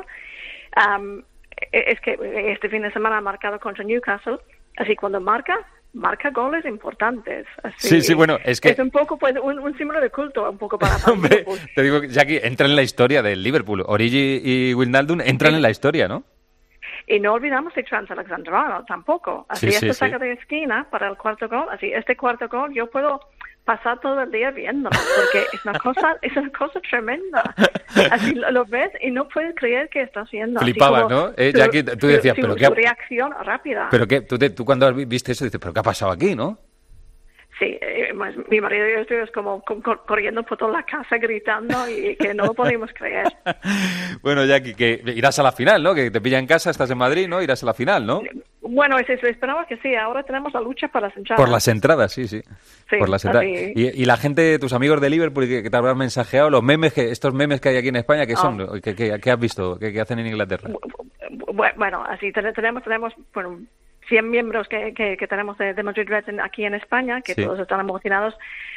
Es que este fin de semana ha marcado contra Newcastle. Así cuando marca goles importantes. Así, sí, bueno, es que... Es un poco pues un símbolo de culto, un poco para Hombre, te digo, Jackie, entra en la historia del Liverpool. Origi y Wijnaldum entran en la historia, ¿no? Y no olvidamos de Trent Alexander-Arnold tampoco. Así saca de esquina para el cuarto gol. Así este cuarto gol yo puedo pasar todo el día viéndolo porque es una cosa tremenda. Así lo ves y no puedes creer que está haciendo. Flipabas, ¿no? Jackie, tú decías, pero qué reacción rápida. Pero qué, tú cuando viste eso dices, pero qué ha pasado aquí, ¿no? Sí, mi marido y yo estuvimos como corriendo por toda la casa gritando y que no lo podíamos creer. Bueno, Jackie, que irás a la final, ¿no? Que te pilla en casa, estás en Madrid, ¿no? Irás a la final, ¿no? Bueno, esperamos que sí. Ahora tenemos la lucha por las entradas. Por las entradas, sí. Por las entradas. Y la gente, tus amigos de Liverpool que te habrán mensajeado, estos memes que hay aquí en España, ¿qué son? ¿Qué has visto? ¿Qué hacen en Inglaterra? Bueno, así tenemos bueno, 100 miembros que tenemos de Madrid Reds aquí en España, que todos están emocionados.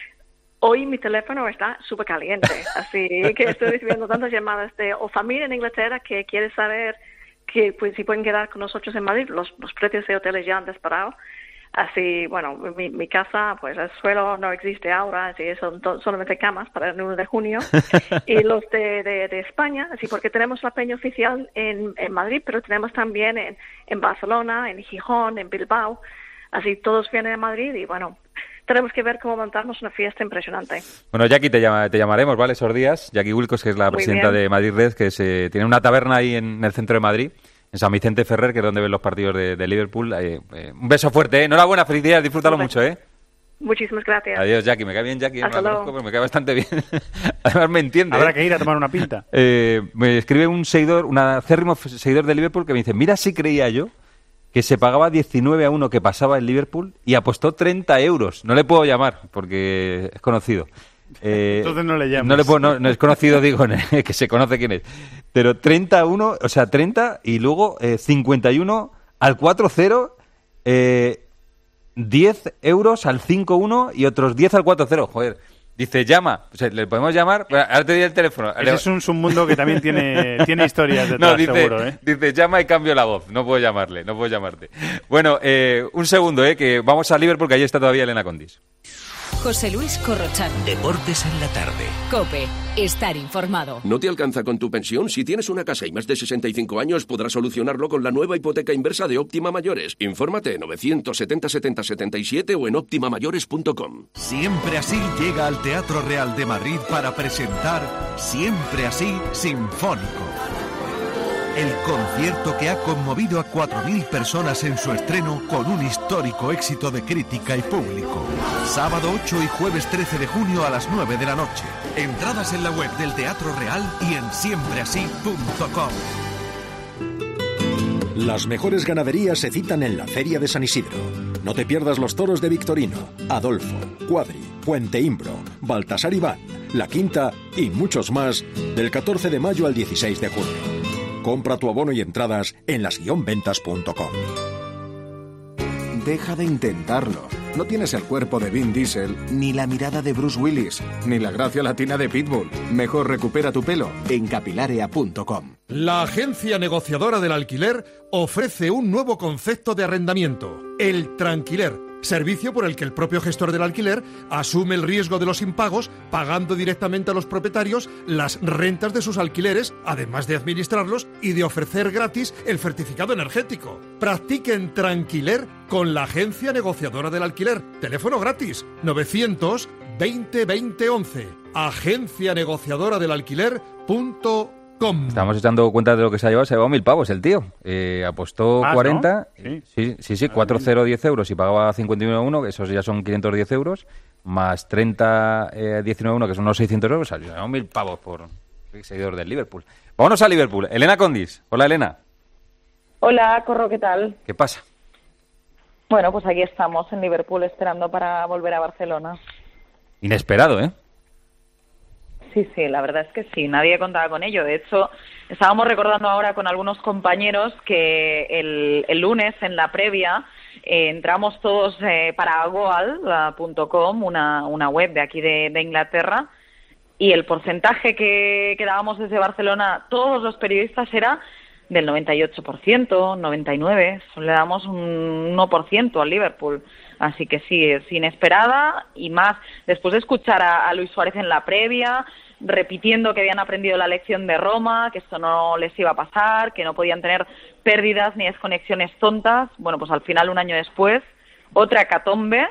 Hoy mi teléfono está súper caliente, así que estoy recibiendo tantas llamadas o familia en Inglaterra que quiere saber que pues si pueden quedar con nosotros en Madrid. Los precios de hoteles ya han disparado. Así, bueno, mi casa, pues el suelo no existe ahora, así son solamente camas para el 1 de junio. Y los de España, así porque tenemos la peña oficial en Madrid, pero tenemos también en Barcelona, en Gijón, en Bilbao. Así todos vienen a Madrid y bueno, tenemos que ver cómo montarnos una fiesta impresionante. Bueno, Jackie, te llamaremos, ¿vale? Esos días. Jackie Wilcos, que es la presidenta de Madrid Red, que tiene una taberna ahí en el centro de Madrid, en San Vicente Ferrer, que es donde ven los partidos de Liverpool. Un beso fuerte, ¿eh? Enhorabuena, felicidades, disfrútalo mucho, ¿eh? Muchísimas gracias. Adiós, Jackie. Me cae bien, Jackie. No la conozco, pero me cae bastante bien. Además, me entiende. Habrá que ir a tomar una pinta. Me escribe un acérrimo seguidor de Liverpool que me dice, mira si creía yo que se pagaba 19-1 que pasaba el Liverpool y apostó 30 euros. No le puedo llamar porque es conocido. Entonces no le llamas. No es conocido, digo, que se conoce quién es. Pero 30-1, o sea, 30 y luego 51 al 4-0, 10 euros al 5-1 y otros 10 al 4-0. Joder. Dice, llama. O sea, ¿le podemos llamar? Ahora te doy el teléfono. Ese es un submundo que también tiene historias detrás, seguro, ¿eh? Dice, llama y cambio la voz. No puedo llamarte. Bueno, un segundo, que vamos a Liverpool, que ahí está todavía Elena Condis. José Luis Corrochano. Deportes en la tarde. COPE. Estar informado. ¿No te alcanza con tu pensión? Si tienes una casa y más de 65 años, podrás solucionarlo con la nueva hipoteca inversa de Óptima Mayores. Infórmate en 970 70 77 o en optimamayores.com. Siempre Así llega al Teatro Real de Madrid para presentar Siempre Así Sinfónico. El concierto que ha conmovido a 4.000 personas en su estreno con un histórico éxito de crítica y público. Sábado 8 y jueves 13 de junio a las 9 de la noche. Entradas en la web del Teatro Real y en siempreasí.com. Las mejores ganaderías se citan en la Feria de San Isidro. No te pierdas los toros de Victorino, Adolfo, Cuadri, Puente Imbro, Baltasar Iván, La Quinta y muchos más del 14 de mayo al 16 de junio. Compra tu abono y entradas en las-ventas.com. Deja de intentarlo. No tienes el cuerpo de Vin Diesel, ni la mirada de Bruce Willis, ni la gracia latina de Pitbull. Mejor recupera tu pelo en capilarea.com. La agencia negociadora del alquiler ofrece un nuevo concepto de arrendamiento, el tranquiler. Servicio por el que el propio gestor del alquiler asume el riesgo de los impagos, pagando directamente a los propietarios las rentas de sus alquileres, además de administrarlos y de ofrecer gratis el certificado energético. Practiquen tranquiler con la agencia negociadora del alquiler. Teléfono gratis 900 20 20 11. Agencia negociadora del alquiler.com. Estamos echando cuenta de lo que se ha llevado 1.000 pavos el tío. Apostó 40, ¿no? Sí, 4,0 10 euros y pagaba 51,1, esos ya son 510 euros, más 30, 19,1, que son unos 600 euros, salió 1.000 pavos por seguidor del Liverpool. Vámonos a Liverpool. Elena Condis. Hola, Elena. Hola, Corro, ¿qué tal? ¿Qué pasa? Bueno, pues aquí estamos en Liverpool esperando para volver a Barcelona. Inesperado, ¿eh? Sí, la verdad es que sí, nadie contaba con ello. De hecho, estábamos recordando ahora con algunos compañeros que el lunes en la previa entramos todos para goal.com, una web de aquí de Inglaterra, y el porcentaje que dábamos desde Barcelona, todos los periodistas, era del 98%, 99%, solo le damos un 1% al Liverpool. Así que sí, es inesperada, y más después de escuchar a Luis Suárez en la previa, repitiendo que habían aprendido la lección de Roma, que esto no les iba a pasar, que no podían tener pérdidas ni desconexiones tontas. Bueno, pues al final, un año después, otra hecatombe,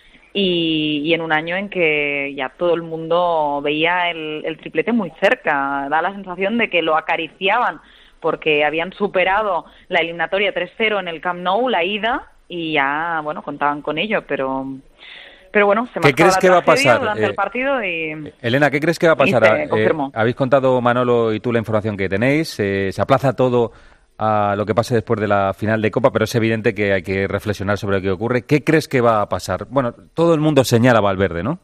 y en un año en que ya todo el mundo veía el triplete muy cerca. Da la sensación de que lo acariciaban, porque habían superado la eliminatoria 3-0 en el Camp Nou, la ida, y ya, bueno, contaban con ello, pero bueno, se ¿Qué crees que va a pasar durante el partido y... Elena, ¿qué crees que va a pasar? Se confirmó. Habéis contado, Manolo y tú, la información que tenéis, se aplaza todo a lo que pase después de la final de Copa, pero es evidente que hay que reflexionar sobre lo que ocurre. ¿Qué crees que va a pasar? Bueno, todo el mundo señala a Valverde, ¿no?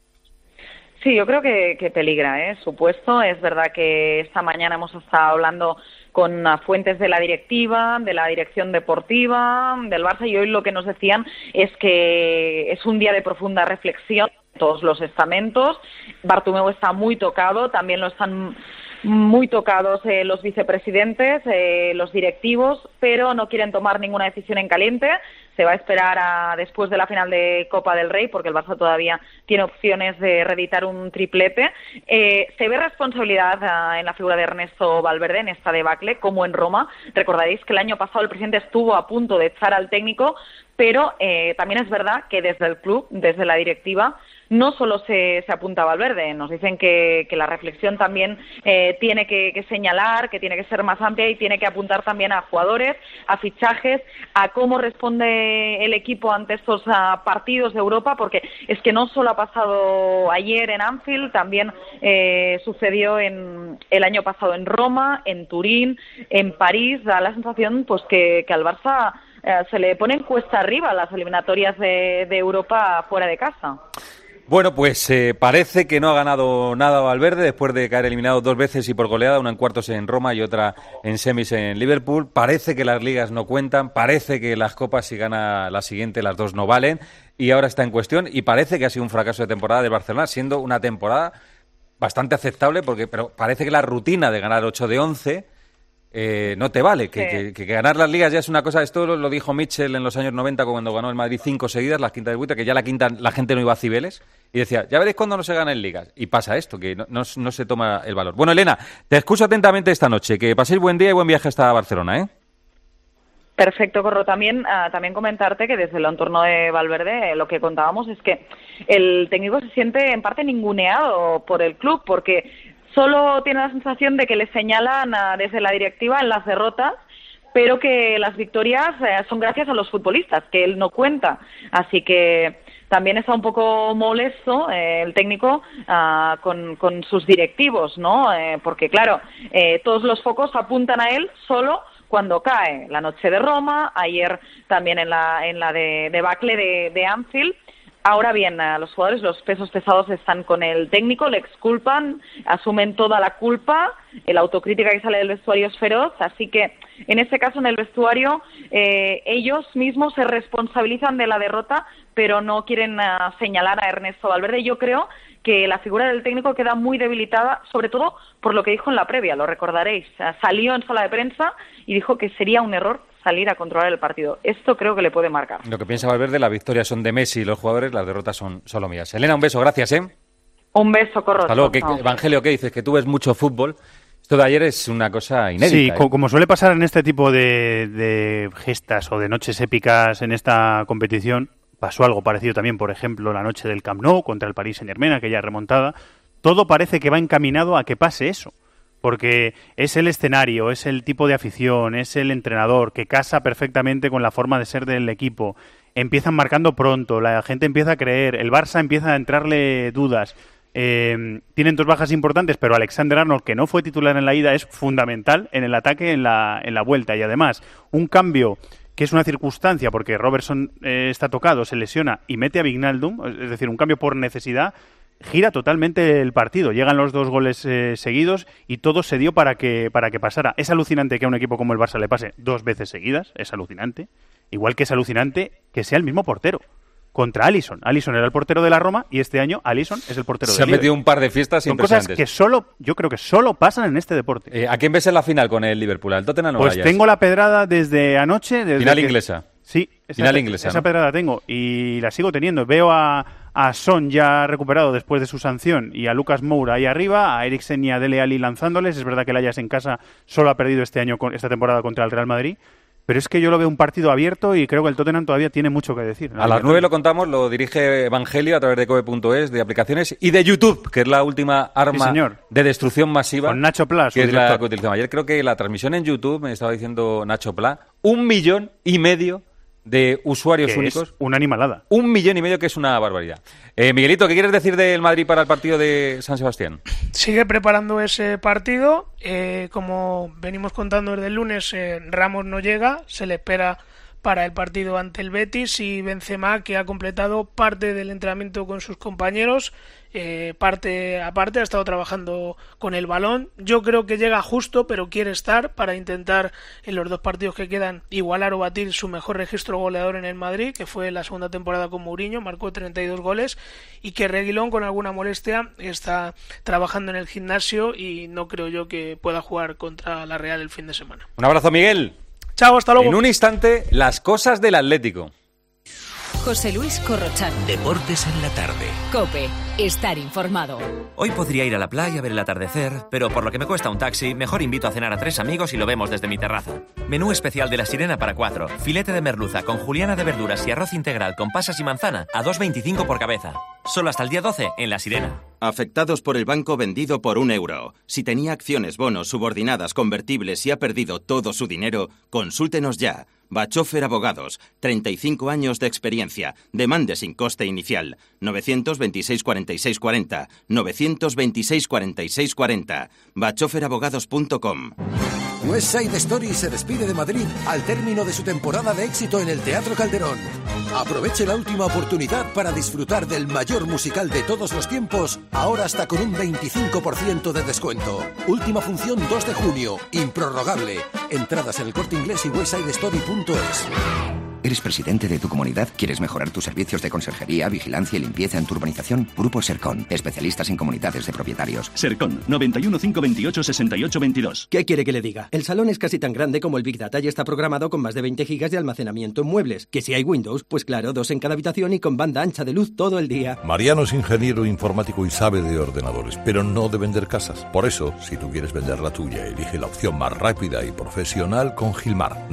Sí, yo creo que peligra, su puesto. Es verdad que esta mañana hemos estado hablando con fuentes de la directiva, de la dirección deportiva, del Barça, y hoy lo que nos decían es que es un día de profunda reflexión, todos los estamentos. Bartomeu está muy tocado, también lo están muy tocados los vicepresidentes, los directivos, pero no quieren tomar ninguna decisión en caliente. Se va a esperar a después de la final de Copa del Rey, porque el Barça todavía tiene opciones de reeditar un triplete. Se ve responsabilidad en la figura de Ernesto Valverde en esta debacle, como en Roma. Recordaréis que el año pasado el presidente estuvo a punto de echar al técnico, pero también es verdad que desde el club, desde la directiva, no solo se apunta a Valverde. Nos dicen que la reflexión también tiene que señalar, que tiene que ser más amplia, y tiene que apuntar también a jugadores, a fichajes, a cómo responde el equipo ante estos partidos de Europa, porque es que no solo ha pasado ayer en Anfield, también sucedió el año pasado en Roma, en Turín, en París. Da la sensación pues que al Barça se le ponen cuesta arriba las eliminatorias de Europa fuera de casa. Bueno, pues parece que no ha ganado nada Valverde después de caer eliminado 2 veces y por goleada, una en cuartos en Roma y otra en semis en Liverpool. Parece que las ligas no cuentan, parece que las copas, si gana la siguiente, las 2 no valen, y ahora está en cuestión, y parece que ha sido un fracaso de temporada de Barcelona, siendo una temporada bastante aceptable, pero parece que la rutina de ganar 8 de 11 no te vale, que ganar las ligas ya es una cosa. Esto lo dijo Mitchell en los años 90 cuando ganó el Madrid 5 seguidas, las quintas de buitre, que ya la quinta la gente no iba a Cibeles, y decía, ya veréis cuando no se gana en ligas. Y pasa esto, que no se toma el valor. Bueno, Elena, te escucho atentamente esta noche. Que paséis buen día y buen viaje hasta Barcelona, ¿eh? Perfecto, Corro. También comentarte que desde el entorno de Valverde lo que contábamos es que el técnico se siente en parte ninguneado por el club, porque solo tiene la sensación de que le señalan desde la directiva en las derrotas, pero que las victorias son gracias a los futbolistas, que él no cuenta. Así que también está un poco molesto el técnico con sus directivos, ¿no? Porque, claro, todos los focos apuntan a él solo cuando cae la noche de Roma, ayer también en la debacle de Anfield. Ahora bien, los jugadores, los pesos pesados están con el técnico, le exculpan, asumen toda la culpa, la autocrítica que sale del vestuario es feroz, así que en este caso en el vestuario ellos mismos se responsabilizan de la derrota, pero no quieren señalar a Ernesto Valverde. Yo creo que la figura del técnico queda muy debilitada, sobre todo por lo que dijo en la previa, lo recordaréis. Salió en sala de prensa y dijo que sería un error salir a controlar el partido. Esto creo que le puede marcar. Lo que piensa Valverde, las victorias son de Messi y los jugadores, las derrotas son solo mías. Elena, un beso, gracias, ¿eh? Un beso, Corro. Hasta luego. Evangelio, ¿qué dices? Que tú ves mucho fútbol. Esto de ayer es una cosa inédita. Sí, como suele pasar en este tipo de gestas o de noches épicas en esta competición, pasó algo parecido también, por ejemplo, la noche del Camp Nou contra el Paris Saint-Germain, aquella remontada. Todo parece que va encaminado a que pase eso, porque es el escenario, es el tipo de afición, es el entrenador que casa perfectamente con la forma de ser del equipo. Empiezan marcando pronto, la gente empieza a creer, el Barça empieza a entrarle dudas. Tienen dos bajas importantes, pero Alexander-Arnold, que no fue titular en la ida, es fundamental en el ataque en la vuelta. Y además, un cambio que es una circunstancia, porque Robertson está tocado, se lesiona y mete a Wijnaldum, es decir, un cambio por necesidad, gira totalmente el partido. Llegan los 2 goles seguidos y todo se dio para que pasara. Es alucinante que a un equipo como el Barça le pase 2 veces seguidas, es alucinante. Igual que es alucinante que sea el mismo portero. Contra Alisson. Alisson era el portero de la Roma y este año Alisson es el portero del Liverpool. Se ha metido un par de fiestas impresionantes. Son cosas que yo creo que solo pasan en este deporte. ¿A quién ves en la final con el Liverpool? ¿Al Tottenham o Pues tengo la pedrada desde anoche. Final inglesa. Sí, esa pedrada tengo y la sigo teniendo. Veo a Son ya recuperado después de su sanción y a Lucas Moura ahí arriba, a Eriksen y a Dele Alli lanzándoles. Es verdad que el Ajax en casa solo ha perdido esta temporada contra el Real Madrid. Pero es que yo lo veo un partido abierto y creo que el Tottenham todavía tiene mucho que decir. A las 9 lo contamos, lo dirige Evangelio a través de cobe.es, de aplicaciones y de YouTube, que es la última arma de destrucción masiva. Con Nacho Pla, que es la que utilizamos. Ayer creo que la transmisión en YouTube, me estaba diciendo Nacho Pla, 1,5 millones de usuarios únicos. Es una animalada. 1,5 millones, que es una barbaridad. Miguelito, ¿qué quieres decir del Madrid para el partido de San Sebastián? Sigue preparando ese partido. Como venimos contando desde el lunes, Ramos no llega. Se le espera para el partido ante el Betis y Benzema, que ha completado parte del entrenamiento con sus compañeros. Parte aparte ha estado trabajando con el balón. Yo creo que llega justo, pero quiere estar para intentar en los 2 partidos que quedan igualar o batir su mejor registro goleador en el Madrid, que fue la segunda temporada con Mourinho, marcó 32 goles, y que Reguilón con alguna molestia está trabajando en el gimnasio y no creo yo que pueda jugar contra la Real el fin de semana. Un abrazo, Miguel. Chao, hasta luego. En un instante, las cosas del Atlético. José Luis Corrochano. Deportes en la tarde. COPE. Estar informado. Hoy podría ir a la playa a ver el atardecer, pero por lo que me cuesta un taxi, mejor invito a cenar a 3 amigos y lo vemos desde mi terraza. Menú especial de La Sirena para 4. Filete de merluza con juliana de verduras y arroz integral con pasas y manzana a 2,25 por cabeza. Solo hasta el día 12 en La Sirena. Afectados por el banco vendido por €1. Si tenía acciones, bonos, subordinadas, convertibles y ha perdido todo su dinero, consúltenos ya. Bachofer Abogados, 35 años de experiencia. Demande sin coste inicial. 926 46 40. 926 46 40. bachoferabogados.com. West Side Story se despide de Madrid al término de su temporada de éxito en el Teatro Calderón. Aproveche la última oportunidad para disfrutar del mayor musical de todos los tiempos, ahora hasta con un 25% de descuento. Última función 2 de junio, improrrogable. Entradas en el Corte Inglés y westsidestory.es. ¿Eres presidente de tu comunidad? ¿Quieres mejorar tus servicios de conserjería, vigilancia y limpieza en tu urbanización? Grupo Sercon, especialistas en comunidades de propietarios. Sercon, 91 528 68 22. ¿Qué quiere que le diga? El salón es casi tan grande como el Big Data y está programado con más de 20 gigas de almacenamiento en muebles. Que si hay Windows, pues claro, 2 en cada habitación y con banda ancha de luz todo el día. Mariano es ingeniero informático y sabe de ordenadores, pero no de vender casas. Por eso, si tú quieres vender la tuya, elige la opción más rápida y profesional con Gilmar.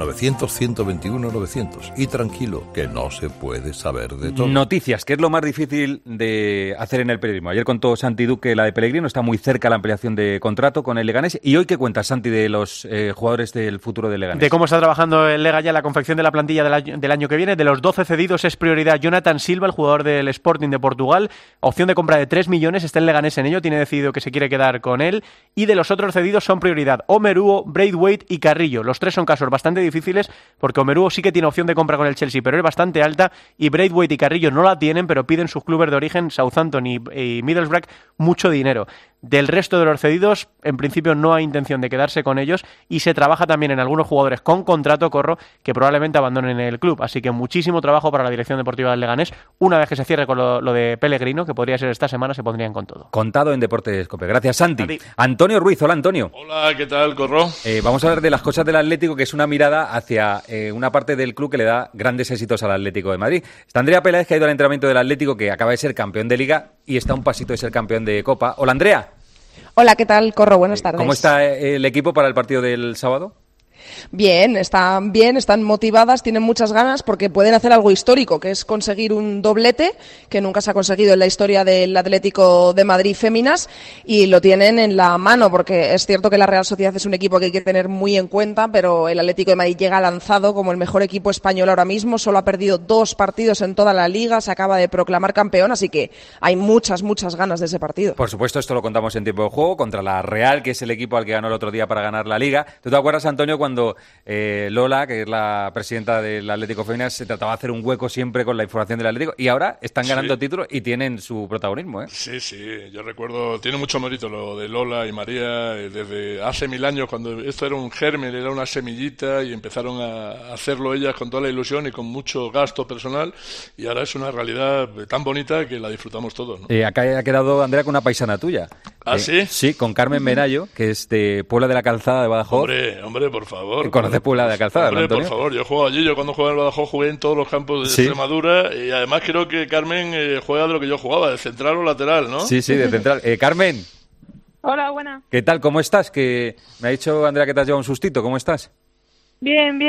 900-121-900. Y tranquilo, que no se puede saber de todo. Noticias, que es lo más difícil de hacer en el periodismo. Ayer contó Santi Duque la de Pellegrino, está muy cerca la ampliación de contrato con el Leganés. ¿Y hoy qué cuentas, Santi, de los jugadores del futuro del Leganés? De cómo está trabajando el Lega ya la confección de la plantilla del año que viene. De los 12 cedidos es prioridad Jonathan Silva, el jugador del Sporting de Portugal. Opción de compra de 3 millones, está el Leganés en ello, tiene decidido que se quiere quedar con él. Y de los otros cedidos son prioridad Omeruo, Braithwaite y Carrillo. Los tres son casos bastante difíciles porque Omeruo sí que tiene opción de compra con el Chelsea, pero es bastante alta, y Braithwaite y Carrillo no la tienen, pero piden sus clubes de origen, Southampton y Middlesbrough, mucho dinero. Del resto de los cedidos, en principio no hay intención de quedarse con ellos, y se trabaja también en algunos jugadores con contrato, Corro, que probablemente abandonen el club. Así que muchísimo trabajo para la dirección deportiva del Leganés. Una vez que se cierre con lo de Pellegrino, que podría ser esta semana, se pondrían con todo. Contado en Deportes Cope. Gracias, Santi. Antonio Ruiz, hola Antonio. Hola, ¿qué tal, Corro? Vamos a hablar de las cosas del Atlético, que es una mirada hacia una parte del club que le da grandes éxitos al Atlético de Madrid. Está Andrea Peláez, que ha ido al entrenamiento del Atlético, que acaba de ser campeón de Liga y está a un pasito de ser campeón de Copa. Hola, Andrea. Hola, ¿qué tal, Corro? Buenas tardes. ¿Cómo está el equipo para el partido del sábado? Bien, están motivadas, tienen muchas ganas porque pueden hacer algo histórico, que es conseguir un doblete que nunca se ha conseguido en la historia del Atlético de Madrid Féminas, y lo tienen en la mano, porque es cierto que la Real Sociedad es un equipo que hay que tener muy en cuenta, pero el Atlético de Madrid llega lanzado como el mejor equipo español ahora mismo, solo ha perdido 2 partidos en toda la Liga, se acaba de proclamar campeón, así que hay muchas ganas de ese partido. Por supuesto, esto lo contamos en tiempo de juego, contra la Real, que es el equipo al que ganó el otro día para ganar la Liga. ¿Tú te acuerdas, Antonio, cuando Lola, que es la presidenta del Atlético Féminas, se trataba de hacer un hueco siempre con la información del Atlético, y ahora están ganando títulos y tienen su protagonismo, ¿eh? Sí, yo recuerdo, tiene mucho mérito lo de Lola y María, desde hace 1000 años, cuando esto era un germen, era una semillita, y empezaron a hacerlo ellas con toda la ilusión y con mucho gasto personal, y ahora es una realidad tan bonita que la disfrutamos todos, ¿no? Acá ha quedado, Andrea, con una paisana tuya. ¿Ah, sí? Sí, con Carmen Benayo, que es de Puebla de la Calzada de Badajoz. Hombre, por favor. ¿Conoces Puebla de la Calzada, Hombre, Antonio? por favor, yo juego allí, yo cuando jugué en Badajoz jugué en todos los campos de Extremadura, y además creo que Carmen juega de lo que yo jugaba, de central o lateral, ¿no? Sí, de central. Carmen. Hola, buena. ¿Qué tal? ¿Cómo estás? Que me ha dicho Andrea que te has llevado un sustito. ¿Cómo estás? Bien.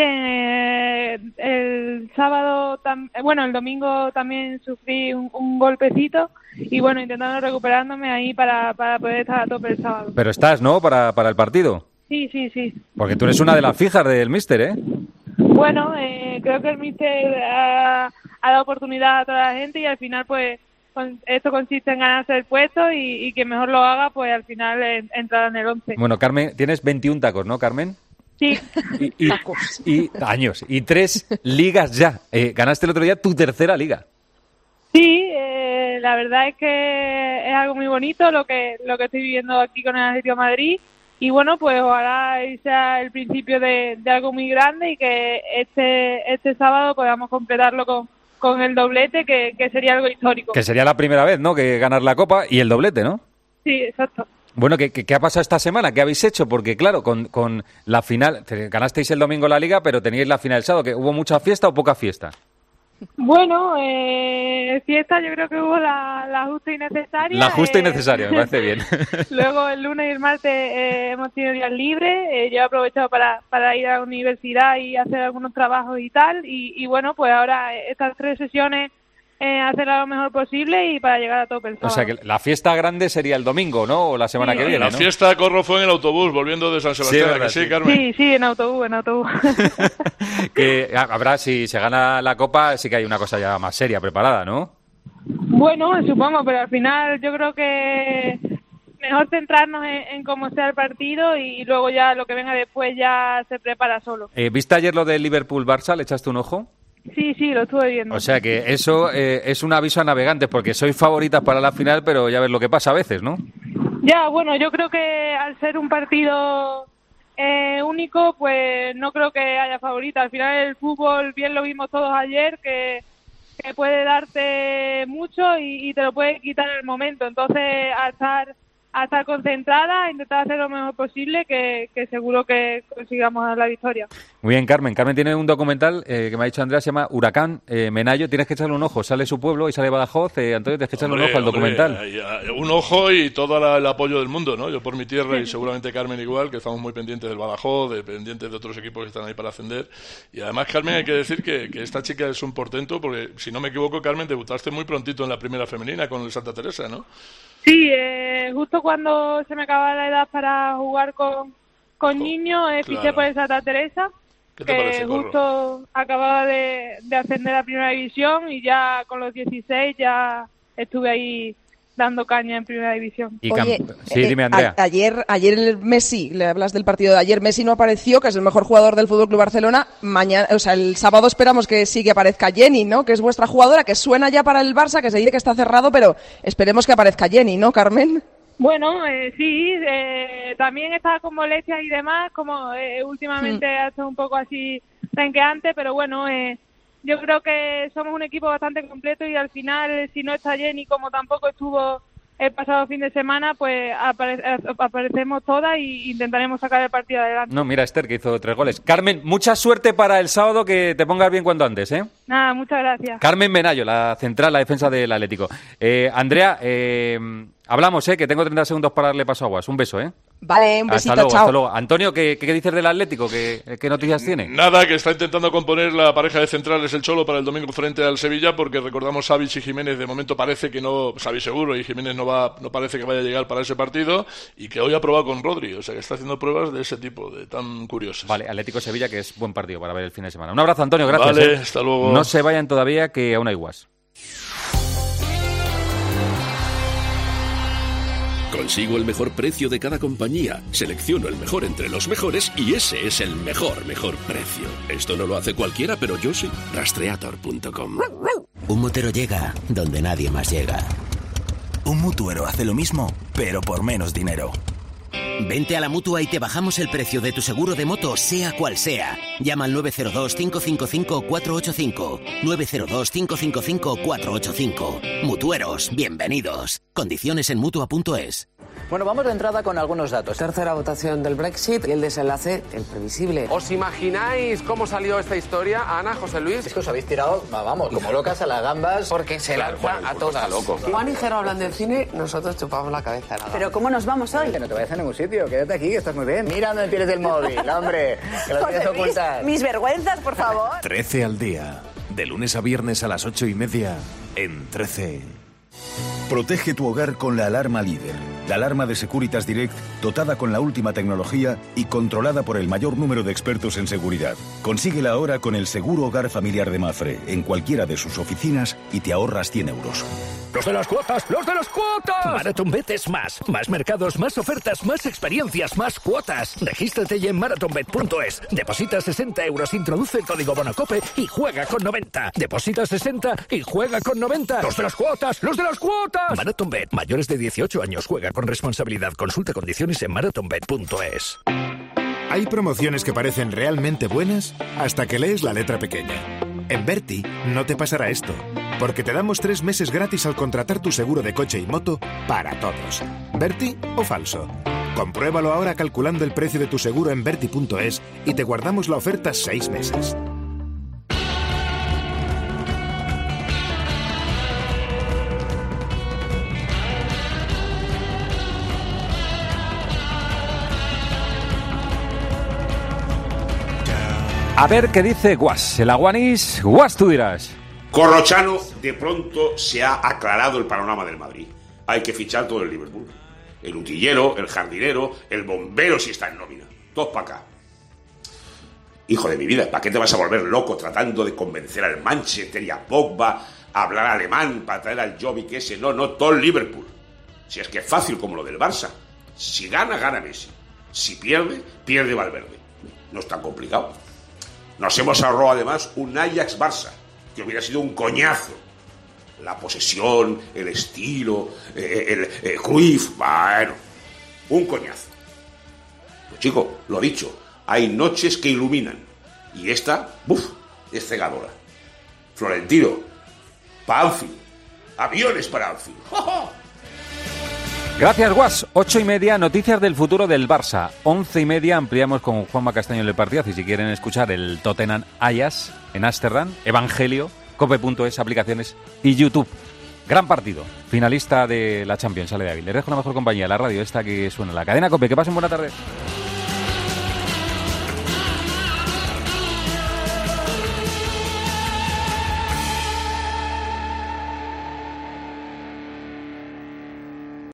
El sábado, el domingo también sufrí un golpecito y bueno, intentando recuperándome ahí para poder estar a tope el sábado. Pero estás, ¿no? Para el partido. Sí. Porque tú eres una de las fijas del míster, ¿eh? Bueno, creo que el míster ha dado oportunidad a toda la gente y al final pues esto consiste en ganarse el puesto y que mejor lo haga, pues al final entrar en el 11. Bueno, Carmen, tienes 21 tacos, ¿no, Carmen? Sí. Y años. Y 3 ligas ya. Ganaste el otro día tu tercera liga. Sí, la verdad es que es algo muy bonito lo que estoy viviendo aquí con el Atlético de Madrid. Y bueno, pues ojalá sea el principio de algo muy grande y que este sábado podamos completarlo con el doblete, que sería algo histórico. Que sería la primera vez, ¿no?, que ganar la Copa y el doblete, ¿no? Sí, exacto. Bueno, ¿qué ha pasado esta semana? ¿Qué habéis hecho? Porque claro, con la final, ganasteis el domingo la Liga, pero teníais la final el sábado. ¿Que hubo mucha fiesta o poca fiesta? Bueno, fiesta yo creo que hubo la justa y necesaria. La justa y necesaria, me parece bien. Luego el lunes y el martes hemos tenido días libres. Yo he aprovechado para ir a la universidad y hacer algunos trabajos y tal. Y bueno, pues ahora estas 3 sesiones hacerla lo mejor posible y para llegar a tope el sábado. O sea que la fiesta grande sería el domingo, ¿no? O la semana que viene, La ¿no? fiesta, Corro, fue en el autobús, volviendo de San Sebastián. Sí, Carmen? Sí, en autobús. Que habrá, si se gana la Copa, sí que hay una cosa ya más seria preparada, ¿no? Bueno, supongo, pero al final yo creo que mejor centrarnos en cómo sea el partido y luego ya lo que venga después ya se prepara solo. ¿Viste ayer lo del Liverpool-Barça? ¿Le echaste un ojo? Sí, lo estuve viendo. O sea que eso es un aviso a navegantes, porque sois favoritas para la final, pero ya ves lo que pasa a veces, ¿no? Ya, bueno, yo creo que al ser un partido único, pues no creo que haya favorita. Al final el fútbol, bien lo vimos todos ayer, que puede darte mucho y te lo puede quitar en el momento. Entonces, a estar concentrada, a intentar hacer lo mejor posible, que seguro que consigamos la victoria. Muy bien, Carmen. Carmen tiene un documental que me ha dicho Andrea, se llama Huracán Menayo. Tienes que echarle un ojo. Sale su pueblo y sale Badajoz. Antonio, tienes que echarle un ojo al documental. Un ojo y todo el apoyo del mundo, ¿no? Yo por mi tierra y seguramente Carmen igual, que estamos muy pendientes del Badajoz, pendientes de otros equipos que están ahí para ascender. Y además, Carmen, hay que decir que esta chica es un portento, porque si no me equivoco, Carmen, debutaste muy prontito en la primera femenina con el Santa Teresa, ¿no? Sí, justo cuando se me acababa la edad para jugar con niños, fiché por el Santa Teresa, que justo acababa de ascender a primera división y ya con los 16 ya estuve ahí dando caña en primera división. Oye, sí, dime, Andrea. Ayer el Messi, le hablas del partido de ayer, Messi no apareció, que es el mejor jugador del FC Barcelona. Mañana, el sábado esperamos que sí que aparezca Jenny, ¿no? Que es vuestra jugadora, que suena ya para el Barça, que se dice que está cerrado, pero esperemos que aparezca Jenny, ¿no, Carmen? Bueno, sí, también está con molestias y demás, como últimamente ha estado un poco así renqueante, pero bueno, yo creo que somos un equipo bastante completo y al final, si no está Jenny, como tampoco estuvo el pasado fin de semana, pues aparecemos todas y intentaremos sacar el partido adelante. No, mira, Esther, que hizo 3 goles. Carmen, mucha suerte para el sábado, que te pongas bien cuanto antes, ¿eh? Nada, muchas gracias. Carmen Menayo, la central, la defensa del Atlético. Andrea, hablamos, que tengo 30 segundos para darle paso a Guas. Un beso, ¿eh? Vale, un besito, hasta luego, chao. Hasta luego. Antonio, ¿qué dices del Atlético? ¿Qué noticias tiene? Nada, que está intentando componer la pareja de centrales el Cholo para el domingo frente al Sevilla, porque recordamos Savic y Jiménez de momento parece que no, Savic seguro, y Jiménez no parece que vaya a llegar para ese partido, y que hoy ha probado con Rodri, o sea que está haciendo pruebas de ese tipo, de tan curiosas. Vale, Atlético-Sevilla, que es buen partido para ver el fin de semana. Un abrazo, Antonio, gracias. Vale, hasta luego. No se vayan todavía, que aún hay Guas. Consigo el mejor precio de cada compañía, selecciono el mejor entre los mejores y ese es el mejor precio. Esto no lo hace cualquiera, pero yo sí. Rastreator.com. Un motero llega donde nadie más llega. Un mutuero hace lo mismo, pero por menos dinero. Vente a la Mutua y te bajamos el precio de tu seguro de moto, sea cual sea. Llama al 902-555-485. 902-555-485. Mutueros, bienvenidos. Condiciones en Mutua.es. Bueno, vamos de entrada con algunos datos. Tercera votación del Brexit y el desenlace, el previsible. ¿Os imagináis cómo salió esta historia, Ana, José Luis? Es que os habéis tirado, vamos, como locas a las gambas. Porque se lanza a todas. Loco. Juan y Jero hablan del cine, nosotros chupamos la cabeza. Nada. Pero ¿cómo nos vamos hoy? Que no te vayas a ningún sitio, quédate aquí, que estás muy bien. Mira dónde tienes el móvil, hombre, que lo tienes ocultas. Mis vergüenzas, por favor. 13 al día, de lunes a viernes a las 8:30 en 13. Protege tu hogar con la alarma líder. La alarma de Securitas Direct, dotada con la última tecnología y controlada por el mayor número de expertos en seguridad. Consíguela ahora con el seguro hogar familiar de Mapfre, en cualquiera de sus oficinas, y te ahorras 100 euros. ¡Los de las cuotas! ¡Los de las cuotas! MarathonBet es más. Más mercados, más ofertas, más experiencias, más cuotas. Regístrate ya en marathonbet.es. Deposita 60 euros, introduce el código Bonacope y juega con 90. Deposita 60 y juega con 90. ¡Los de las cuotas! ¡Los de las cuotas! MarathonBet. Mayores de 18 años. Juega con responsabilidad. Consulta condiciones en marathonbet.es. Hay promociones que parecen realmente buenas hasta que lees la letra pequeña. En Berti no te pasará esto, porque te damos 3 meses gratis al contratar tu seguro de coche y moto para todos. ¿Berti o falso? Compruébalo ahora calculando el precio de tu seguro en Berti.es y te guardamos la oferta 6 meses. A ver qué dice Guas. El aguanís, Guas, tú dirás. Corrochano, de pronto se ha aclarado el panorama del Madrid. Hay que fichar todo el Liverpool. El utillero, el jardinero, el bombero si está en nómina. Todos para acá. Hijo de mi vida, ¿para qué te vas a volver loco tratando de convencer al Manchester y a Pogba a hablar alemán para traer al Jovic ese? No, todo el Liverpool. Si es que es fácil como lo del Barça. Si gana, gana Messi. Si pierde, pierde Valverde. No es tan complicado. Nos hemos ahorrado además un Ajax-Barça, que hubiera sido un coñazo. La posesión, el estilo, el Cruyff, bueno, un coñazo. Pues chico, lo dicho, hay noches que iluminan. Y esta, es cegadora. Florentino, para Anfield. Aviones para Anfield. Gracias, Guas. 8:30, noticias del futuro del Barça. 11:30, ampliamos con Juanma Castaño el partido. Y si quieren escuchar el Tottenham Ajax en Ámsterdam, Evangelio, cope.es, aplicaciones y YouTube. Gran partido. Finalista de la Champions, sale de Ávila. Les dejo la mejor compañía, la radio esta que suena, la cadena COPE. Que pasen buena tarde.